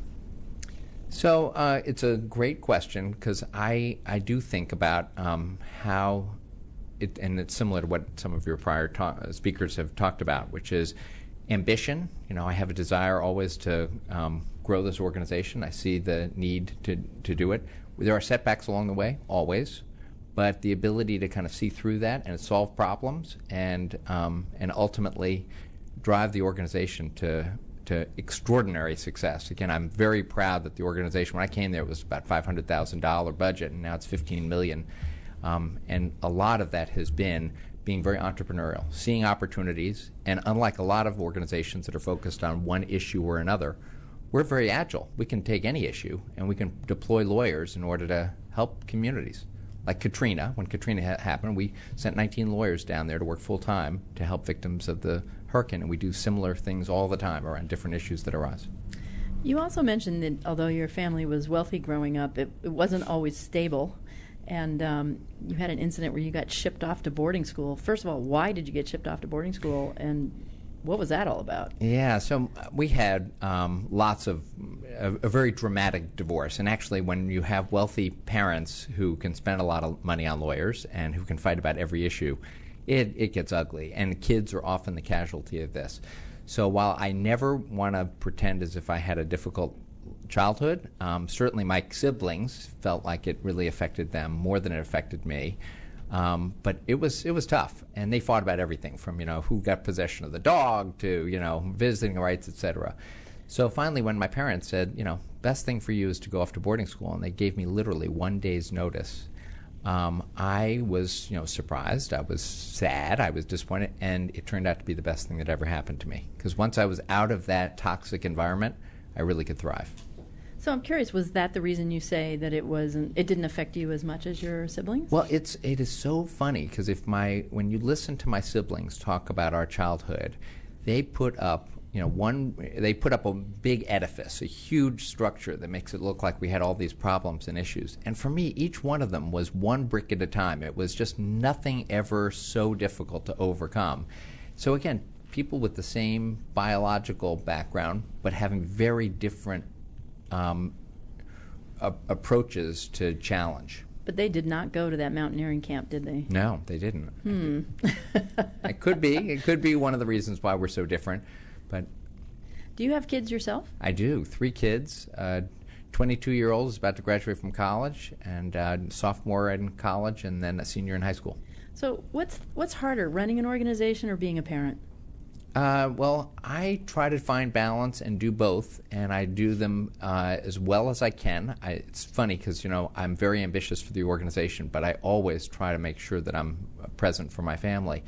S7: So it's a great question, because I do think about how it, and it's similar to what some of your prior speakers have talked about, which is ambition. I have a desire always to grow this organization. I see the need to do it. There are setbacks along the way, always, but the ability to kind of see through that and solve problems and ultimately drive the organization to extraordinary success. Again, I'm very proud that the organization, when I came there, it was about $500,000 budget, and now it's $15 million. And a lot of that has been being very entrepreneurial, seeing opportunities, and unlike a lot of organizations that are focused on one issue or another, we're very agile. We can take any issue, and we can deploy lawyers in order to help communities. Like Katrina, when Katrina happened, we sent 19 lawyers down there to work full-time to help victims of the hurricane, and we do similar things all the time around different issues that arise.
S16: You also mentioned that although your family was wealthy growing up, it wasn't always stable, and you had an incident where you got shipped off to boarding school. First of all, why did you get shipped off to boarding school, and what was that all about?
S7: Yeah, so we had lots of a very dramatic divorce. And actually, when you have wealthy parents who can spend a lot of money on lawyers and who can fight about every issue, it gets ugly. And kids are often the casualty of this. So while I never want to pretend as if I had a difficult childhood, certainly my siblings felt like it really affected them more than it affected me. But it was tough, and they fought about everything from who got possession of the dog to visiting rights, etc. So finally, when my parents said best thing for you is to go off to boarding school, and they gave me literally 1 day's notice, I was surprised, I was sad, I was disappointed, and it turned out to be the best thing that ever happened to me, because once I was out of that toxic environment, I really could thrive.
S16: So I'm curious, was that the reason you say that it didn't affect you as much as your siblings?
S7: Well, it is so funny, because when you listen to my siblings talk about our childhood, they put up a big edifice, a huge structure that makes it look like we had all these problems and issues. And for me, each one of them was one brick at a time. It was just nothing ever so difficult to overcome. So again, people with the same biological background, but having very different approaches to challenge.
S16: But they did not go to that mountaineering camp, did they?
S7: No, they didn't. It could be one of the reasons why we're so different. But
S16: do you have kids yourself?
S7: I do. 3 kids. 22-year-old is about to graduate from college, and sophomore in college, and then a senior in high school.
S16: So what's harder, running an organization or being a parent?
S7: Well, I try to find balance and do both, and I do them as well as I can. It's funny because, I'm very ambitious for the organization, but I always try to make sure that I'm present for my family.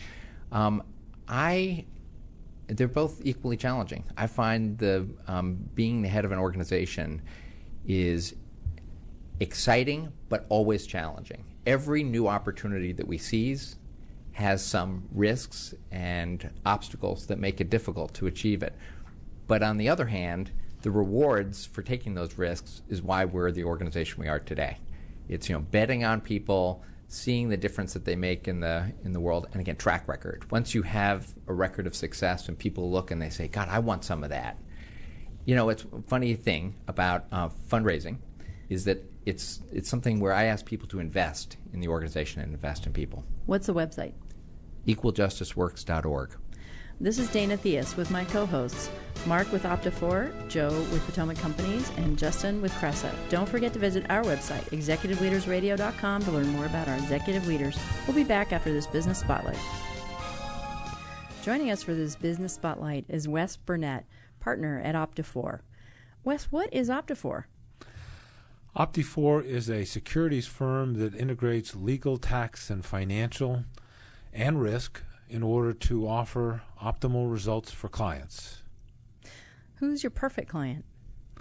S7: They're both equally challenging. I find being the head of an organization is exciting, but always challenging. Every new opportunity that we seize has some risks and obstacles that make it difficult to achieve it. But on the other hand, the rewards for taking those risks is why we're the organization we are today. It's betting on people, seeing the difference that they make in the world, and again, track record. Once you have a record of success and people look and they say, God, I want some of that. It's a funny thing about fundraising is that it's something where I ask people to invest in the organization and invest in people.
S16: What's the website?
S7: EqualJusticeWorks.org.
S16: This is Dana Theus with my co-hosts, Mark with Opta4, Joe with Potomac Companies, and Justin with Cressa. Don't forget to visit our website, executiveleadersradio.com, to learn more about our executive leaders. We'll be back after this Business Spotlight. Joining us for this Business Spotlight is Wes Burnett, partner at Opta4. Wes, what is Opta4?
S1: Opta4 is a securities firm that integrates legal, tax, and financial and risk in order to offer optimal results for clients.
S16: Who's your perfect client?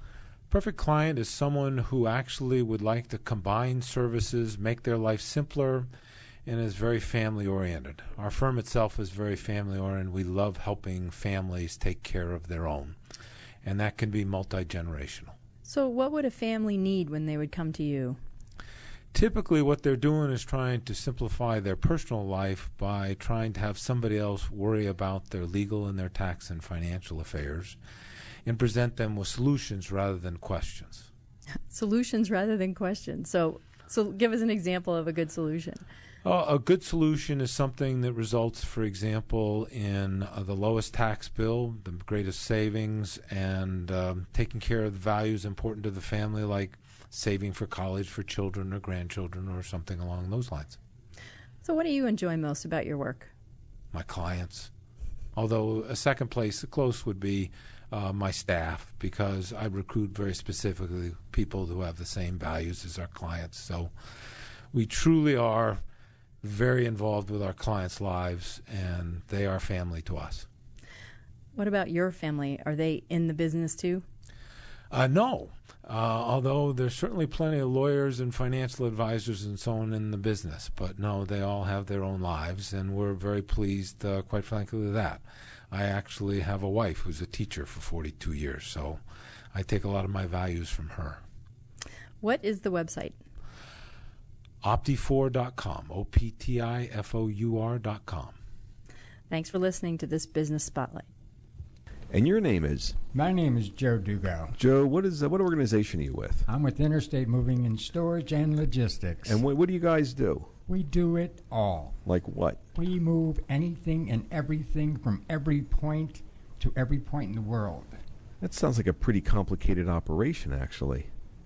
S1: Perfect client is someone who actually would like to combine services, make their life simpler, and is very family-oriented. Our firm itself is very family-oriented. We love helping families take care of their own, and that can be multi-generational.
S16: So what would a family need when they would come to you?
S1: Typically what they're doing is trying to simplify their personal life by trying to have somebody else worry about their legal and their tax and financial affairs and present them with solutions rather than questions.
S16: Solutions rather than questions. So give us an example of a good solution.
S1: A good solution is something that results, for example, in the lowest tax bill, the greatest savings, and taking care of the values important to the family, like saving for college for children or grandchildren or something along those lines.
S16: So what do you enjoy most about your work?
S1: My clients. Although a second place close would be my staff, because I recruit very specifically people who have the same values as our clients. So we truly are very involved with our clients' lives, and they are family to us.
S16: What about your family? Are they in the business too?
S1: No. Although there's certainly plenty of lawyers and financial advisors and so on in the business. But no, they all have their own lives, and we're very pleased, quite frankly, with that. I actually have a wife who's a teacher for 42 years, so I take a lot of my values from her.
S16: What is the website?
S1: Optifor.com, OPTIFOUR.com.
S16: Thanks for listening to this Business Spotlight.
S20: And your name is?
S8: My name is Joe Dugo.
S20: Joe, what organization are you with?
S8: I'm with Interstate Moving and Storage and Logistics.
S20: And what do you guys do?
S8: We do it all.
S20: Like what?
S8: We move anything and everything from every point to every point in the world.
S20: That sounds like a pretty complicated operation, actually.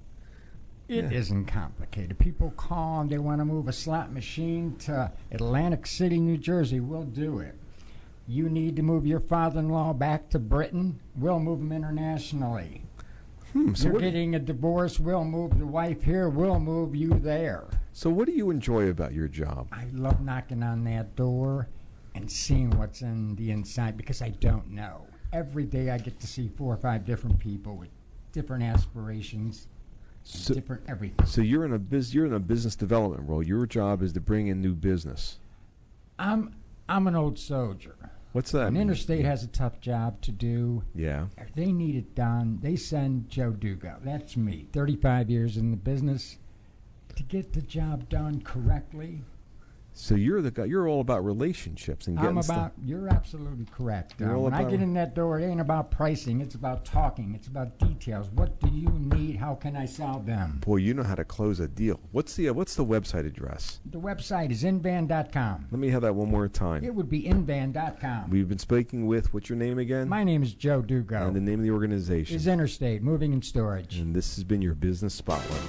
S8: It isn't complicated. People call and they want to move a slot machine to Atlantic City, New Jersey. We'll do it. You need to move your father-in-law back to Britain, we'll move him internationally.
S20: So
S8: You're getting a divorce, we'll move the wife here, we'll move you there.
S20: So what do you enjoy about your job?
S8: I love knocking on that door and seeing what's in the inside, because I don't know. Every day I get to see 4 or 5 different people with different aspirations, different everything.
S20: So you're in a business development role. Your job is to bring in new business.
S8: I'm an old soldier.
S20: What's that
S8: When
S20: mean?
S8: Interstate has a tough job to do,
S20: Yeah.
S8: if they need it done, they send Joe Dugo. That's me, 35 years in the business, to get the job done correctly.
S20: So you're the guy. You're all about relationships and getting stuff.
S8: You're absolutely correct.
S20: You're all
S8: When I
S20: about-
S8: get in that door, it ain't about pricing. It's about talking. It's about details. What do you need? How can I solve them?
S20: Boy, you know how to close a deal. What's the website address?
S8: The website is invan.com.
S20: Let me have that one more time.
S8: It would be invan.com.
S20: We've been speaking with, what's your name again?
S8: My name is Joe Dugo.
S20: And the name of the organization
S8: Is Interstate Moving and Storage.
S20: And this has been your Business Spotlight.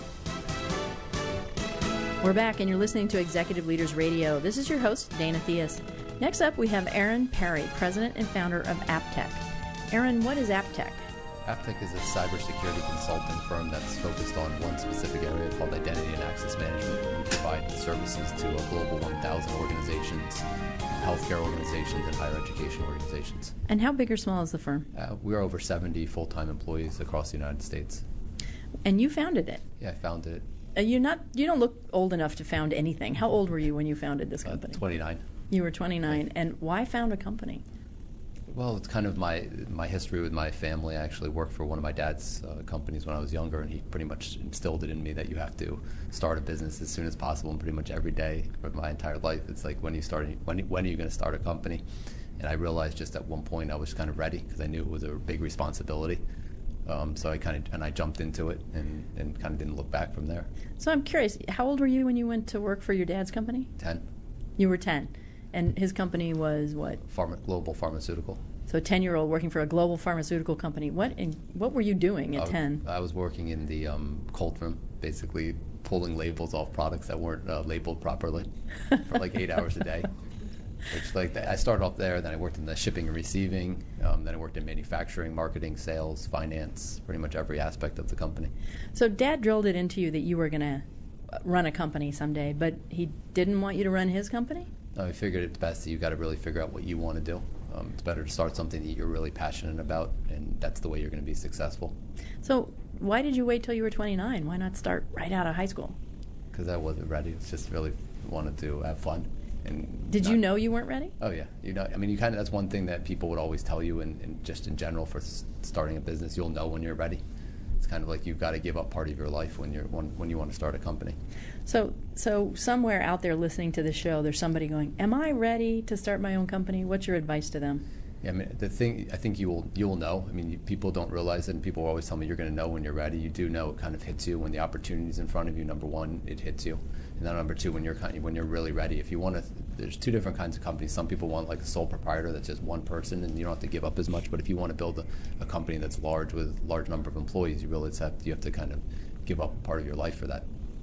S16: We're back, and you're listening to Executive Leaders Radio. This is your host, Dana Theus. Next up, we have Aaron Perry, president and founder of Aptech. Aaron, what is Aptech?
S9: Aptech is a cybersecurity consulting firm that's focused on one specific area called identity and access management. We provide services to a global 1,000 organizations, healthcare organizations, and higher education organizations.
S16: And how big or small is the firm?
S9: We are over 70 full-time employees across the United States.
S16: And you founded it.
S9: Yeah, I founded it.
S16: You don't look old enough to found anything. How old were you when you founded this company?
S9: 29.
S16: You were 29. And why found a company?
S9: Well, it's kind of my history with my family. I actually worked for one of my dad's companies when I was younger, and he pretty much instilled it in me that you have to start a business as soon as possible, and pretty much every day for my entire life. It's like, when are you going to start a company? And I realized just at one point I was kind of ready, because I knew it was a big responsibility. So I jumped into it and kind of didn't look back from there.
S16: So I'm curious, how old were you when you went to work for your dad's company?
S9: 10.
S16: You were 10. And his company was what?
S9: Global Pharmaceutical.
S16: So a 10-year-old working for a global pharmaceutical company. What were you doing at 10?
S9: I was working in the cold room, basically pulling labels off products that weren't labeled properly for like 8 hours a day. I started off there, then I worked in the shipping and receiving, then I worked in manufacturing, marketing, sales, finance, pretty much every aspect of the company.
S16: So Dad drilled it into you that you were going to run a company someday, but he didn't want you to run his company?
S9: I figured it's best that you got to really figure out what you want to do. It's better to start something that you're really passionate about, and that's the way you're going to be successful.
S16: So why did you wait till you were 29? Why not start right out of high school?
S9: Because I wasn't ready. It's just really wanted to have fun. And
S16: Did you know you weren't ready?
S9: Oh yeah, I mean, you kind of, that's one thing that people would always tell you, and just in general for starting a business, you'll know when you're ready. It's kind of like you've got to give up part of your life when you want to start a company.
S16: So somewhere out there listening to the show, there's somebody going, "Am I ready to start my own company?" What's your advice to them?
S9: Yeah, I mean, I think you will know. I mean, people don't realize it, and people always tell me you're going to know when you're ready. You do know. It kind of hits you when the opportunity's in front of you. Number one, it hits you, and then number two, when you're really ready. If you want to, there's two different kinds of companies. Some people want like a sole proprietor that's just one person, and you don't have to give up as much. But if you want to build a company that's large with a large number of employees, you have to kind of give up part of your life for that.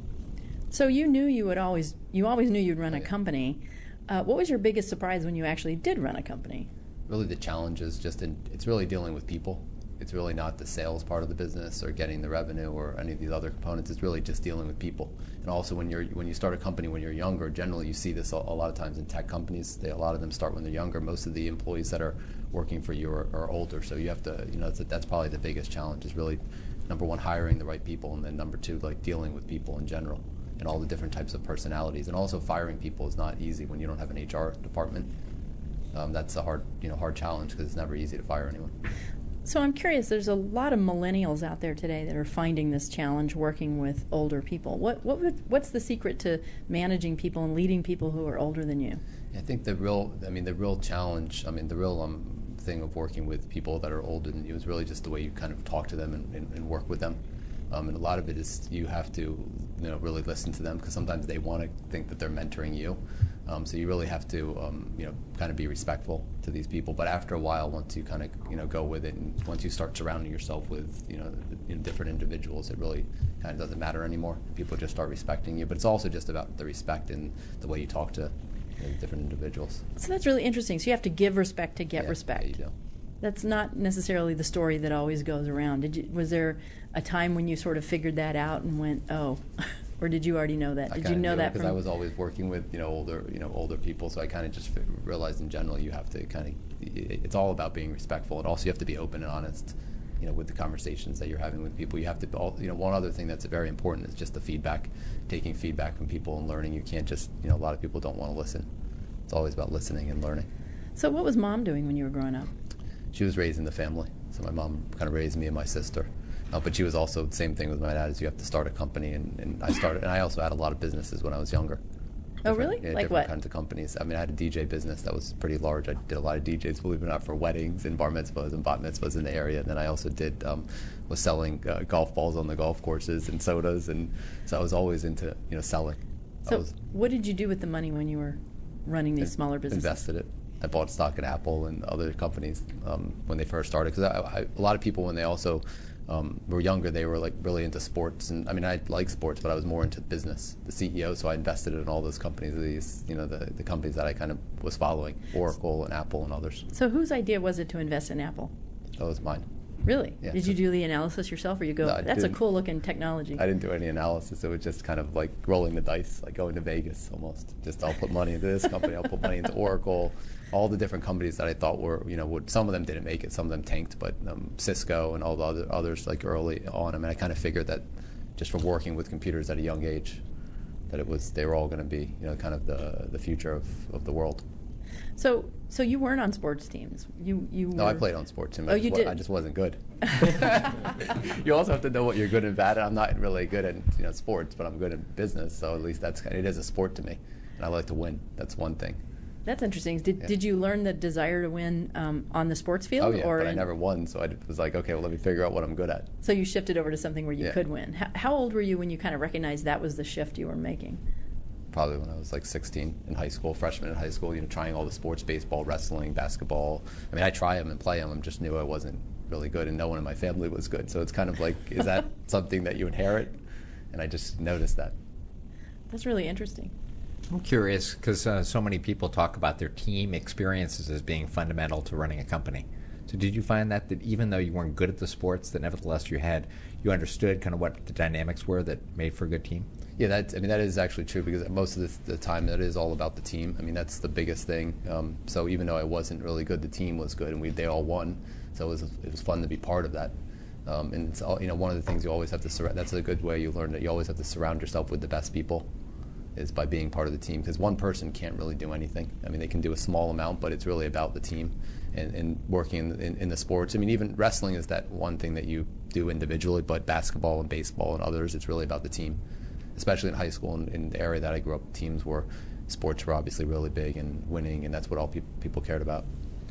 S16: So you always knew you'd run a company. What was your biggest surprise when you actually did run a company?
S9: Really, the challenge is it's really dealing with people. It's really not the sales part of the business or getting the revenue or any of these other components. It's really just dealing with people. And also, when you start a company when you're younger, generally you see this a lot of times in tech companies. A lot of them start when they're younger. Most of the employees that are working for you are older. So you have to, that's probably the biggest challenge. Is really number one, hiring the right people, and then number two, like dealing with people in general and all the different types of personalities. And also, firing people is not easy when you don't have an HR department. That's a hard challenge because it's never easy to fire anyone.
S16: So I'm curious, there's a lot of millennials out there today that are finding this challenge working with older people. What's the secret to managing people and leading people who are older than you?
S9: I think the real challenge, the real thing of working with people that are older than you is really just the way you kind of talk to them and work with them. And a lot of it is you have to really listen to them, because sometimes they want to think that they're mentoring you. So you really have to kind of be respectful to these people. But after a while, once you kind of go with it, and once you start surrounding yourself with different individuals, it really kind of doesn't matter anymore. People just start respecting you. But it's also just about the respect and the way you talk to different individuals.
S16: So that's really interesting. So you have to give respect to get respect.
S9: Yeah, you do.
S16: That's not necessarily the story that always goes around. Was there a time when you sort of figured that out and went, oh, or did you already know that? Did you know that?
S9: Because I was always working with older people, so I kind of just realized in general you have to it's all about being respectful, and also you have to be open and honest, with the conversations that you're having with people. You have to, one other thing that's very important is just the feedback, taking feedback from people and learning. You can't just, a lot of people don't want to listen. It's always about listening and learning.
S16: So what was Mom doing when you were growing up?
S9: She was raising the family. So my mom kind of raised me and my sister. But she was also the same thing with my dad, is you have to start a company, and I also had a lot of businesses when I was younger.
S16: Oh, really? Like
S9: different
S16: what?
S9: Kinds of companies. I had a DJ business that was pretty large. I did a lot of DJs, believe it or not, for weddings and bar mitzvahs and bat mitzvahs in the area. And then I also was selling golf balls on the golf courses and sodas, and so I was always into selling.
S16: So what did you do with the money when you were running these smaller businesses?
S9: Invested it. I bought stock in Apple and other companies when they first started, because a lot of people, when they also were younger, they were like really into sports, and I like sports, but I was more into business, the CEO. So I invested in all those companies, the companies that I kind of was following, Oracle and Apple and others.
S16: So whose idea was it to invest in Apple?
S9: That was mine.
S16: Really?
S9: Yeah,
S16: Did you do the analysis yourself, or you go,
S9: No,
S16: that's a cool looking technology?
S9: I didn't do any analysis. It was just kind of like rolling the dice, like going to Vegas almost. Just I'll put money into this company, I'll put money into Oracle, all the different companies that I thought were, some of them didn't make it, some of them tanked, but Cisco and all the others like early on. I kind of figured that just from working with computers at a young age, that they were all going to be, kind of the future of the world.
S16: So you weren't on sports teams.
S9: No, I played on sports teams.
S16: Oh, you did?
S9: I just wasn't good. You also have to know what you're good and bad at. I'm not really good at sports, but I'm good at business. So at least it is a sport to me, and I like to win. That's one thing.
S16: That's interesting. Did you learn the desire to win on the sports field?
S9: Oh yeah, but I never won, so I was like, okay, well, let me figure out what I'm good at.
S16: So you shifted over to something where you could win. How old were you when you kind of recognized that was the shift you were making?
S9: Probably when I was like 16 in high school, freshman in high school, trying all the sports, baseball, wrestling, basketball. I try them and play them. I just knew I wasn't really good, and no one in my family was good. So it's kind of like, is that something that you inherit? And I just noticed that.
S16: That's really interesting.
S7: I'm curious, because so many people talk about their team experiences as being fundamental to running a company. So did you find that even though you weren't good at the sports, that nevertheless you understood kind of what the dynamics were that made for a good team?
S9: Yeah, that is actually true, because most of the time that is all about the team. I mean, that's the biggest thing. So even though I wasn't really good, the team was good, and they all won. So it was fun to be part of that. And it's all, one of the things you always have to that's a good way you learn that you always have to surround yourself with the best people, is by being part of the team, because one person can't really do anything. I mean, they can do a small amount, but it's really about the team and working in the sports. I mean, even wrestling is that one thing that you do individually, but basketball and baseball and others, it's really about the team. Especially in high school and in the area that I grew up, teams were, sports were obviously really big and winning, and that's what all people cared about.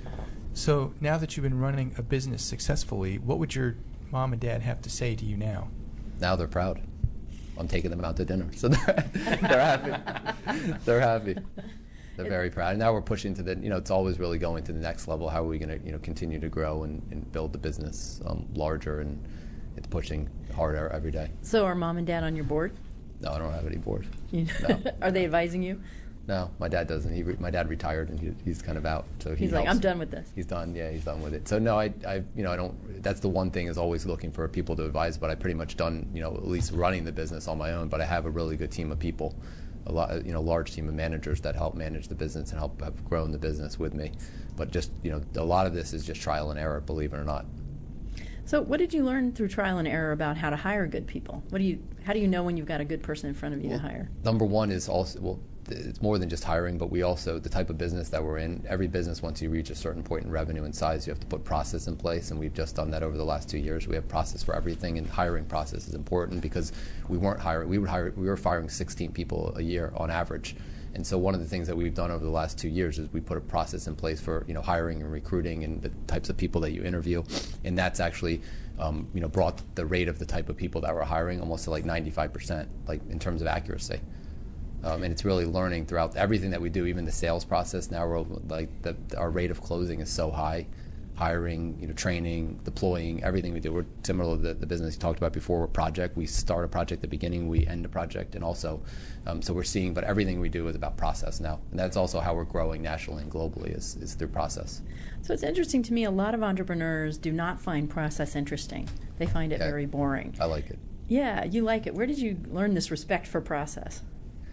S19: So now that you've been running a business successfully, what would your mom and dad have to say to you now?
S9: Now they're proud. I'm taking them out to dinner, so they're happy. They're happy. They're very proud. And now we're pushing to it's always really going to the next level. How are we going to, continue to grow and build the business larger, and it's pushing harder every day.
S16: So are mom and dad on your board?
S9: No, I don't have any board.
S16: No. Are they advising you?
S9: No, my dad doesn't. My dad retired, and he's kind of out. So
S16: he's like, I'm done with this.
S9: He's done. Yeah, he's done with it. So no, I don't. That's the one thing, is always looking for people to advise. But I pretty much done, at least running the business on my own. But I have a really good team of people, a lot, large team of managers that help manage the business and have grown the business with me. But just, a lot of this is just trial and error, believe it or not.
S16: So what did you learn through trial and error about how to hire good people? How do you know when you've got a good person in front of you to hire?
S9: Number one is also, it's more than just hiring, but we also, the type of business that we're in, every business, once you reach a certain point in revenue and size, you have to put process in place, and we've just done that over the last 2 years. We have process for everything, and hiring process is important, because we were firing 16 people a year on average. And so one of the things that we've done over the last 2 years is we put a process in place for hiring and recruiting and the types of people that you interview, and that's actually brought the rate of the type of people that we're hiring almost to like 95%, like in terms of accuracy. And it's really learning throughout everything that we do, even the sales process. Now we're like our rate of closing is so high. Hiring, training, deploying, everything we do. We're similar to the business you talked about before. We're project. We start a project at the beginning, we end a project, and also, so we're seeing. But everything we do is about process now, and that's also how we're growing nationally and globally is through process.
S16: So it's interesting to me. A lot of entrepreneurs do not find process interesting. They find it very boring.
S9: I like it.
S16: Yeah, you like it. Where did you learn this respect for process?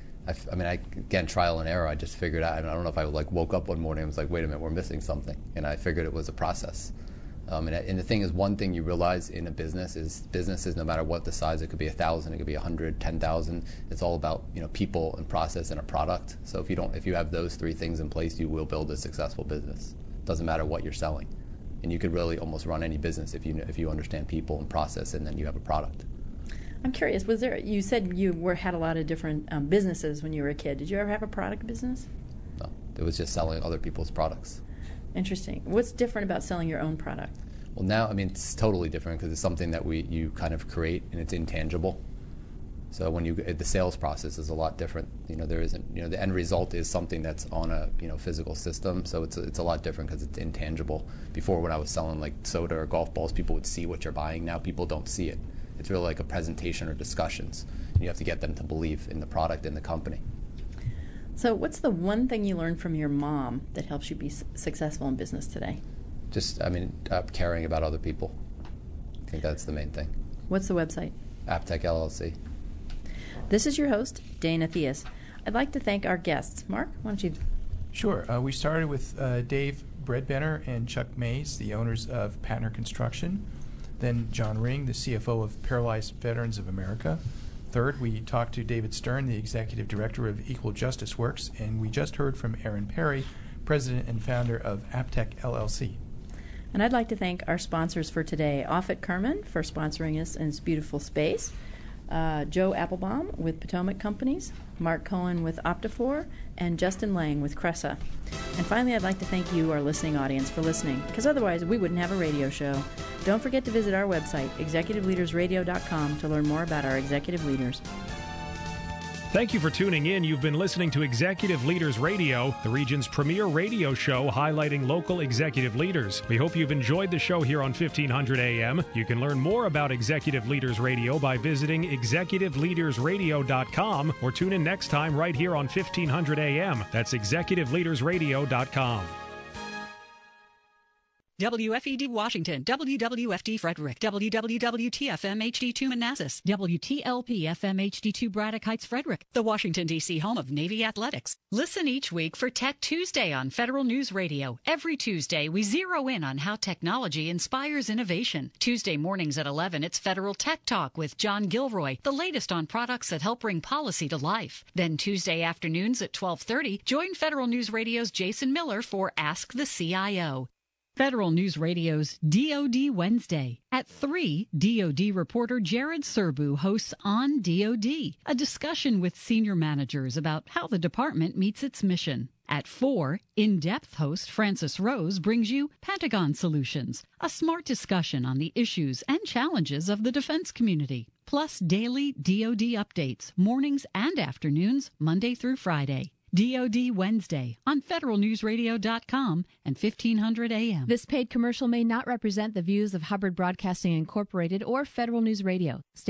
S9: Again, trial and error. I just figured out. I don't know if I woke up one morning and was like, wait a minute, we're missing something. And I figured it was a process. And the thing is, one thing you realize in a business is businesses, no matter what the size, it could be 1,000, it could be 100, 10,000. It's all about people and process and a product. So if you have those three things in place, you will build a successful business. Doesn't matter what you're selling, and you could really almost run any business if you understand people and process, and then you have a product.
S16: I'm curious. You said you had a lot of different businesses when you were a kid. Did you ever have a product business?
S9: No, it was just selling other people's products. Interesting.
S16: What's different about selling your own product?
S9: Well, now, it's totally different because it's something that you kind of create, and it's intangible. So the sales process is a lot different. There isn't, the end result is something that's on a, physical system. So it's a lot different because it's intangible. Before, when I was selling like soda or golf balls, people would see what you're buying. Now people don't see it. It's really like a presentation or discussions. And you have to get them to believe in the product and the company.
S16: So what's the one thing you learned from your mom that helps you be successful in business today?
S9: Just, caring about other people. I think that's the main thing.
S16: What's the website?
S9: Aptech LLC.
S16: This is your host, Dana Theus. I'd like to thank our guests. Mark, why don't you?
S19: Sure. We started with Dave Bredbenner and Chuck Mays, the owners of Patner Construction. Then John Ring, the CFO of Paralyzed Veterans of America. Third, we talked to David Stern, the Executive Director of Equal Justice Works. And we just heard from Aaron Perry, President and founder of Aptech LLC.
S16: And I'd like to thank our sponsors for today, Offutt Kerman for sponsoring us in its beautiful space, Joe Applebaum with Potomac Companies, Mark Cohen with Optifor, and Justin Lang with Cressa. And finally, I'd like to thank you, our listening audience, for listening, because otherwise we wouldn't have a radio show. Don't forget to visit our website, executiveleadersradio.com, to learn more about our executive leaders.
S6: Thank you for tuning in. You've been listening to Executive Leaders Radio, the region's premier radio show highlighting local executive leaders. We hope you've enjoyed the show here on 1500 AM. You can learn more about Executive Leaders Radio by visiting executiveleadersradio.com or tune in next time right here on 1500 AM. That's executiveleadersradio.com.
S10: WFED Washington, WWFD Frederick, WWWTFM HD2 Manassas, WTLP FM HD2 Braddock Heights Frederick, the Washington, D.C. home of Navy Athletics. Listen each week for Tech Tuesday on Federal News Radio. Every Tuesday, we zero in on how technology inspires innovation. Tuesday mornings at 11, it's Federal Tech Talk with John Gilroy, the latest on products that help bring policy to life. Then Tuesday afternoons at 12:30, join Federal News Radio's Jason Miller for Ask the CIO. Federal News Radio's DoD Wednesday. At 3, DoD reporter Jared Serbu hosts On DoD, a discussion with senior managers about how the department meets its mission. At 4, in-depth host Francis Rose brings you Pentagon Solutions, a smart discussion on the issues and challenges of the defense community. Plus daily DoD updates, mornings and afternoons, Monday through Friday. DoD Wednesday on federalnewsradio.com and 1500 AM.
S4: This paid commercial may not represent the views of Hubbard Broadcasting Incorporated or Federal News Radio.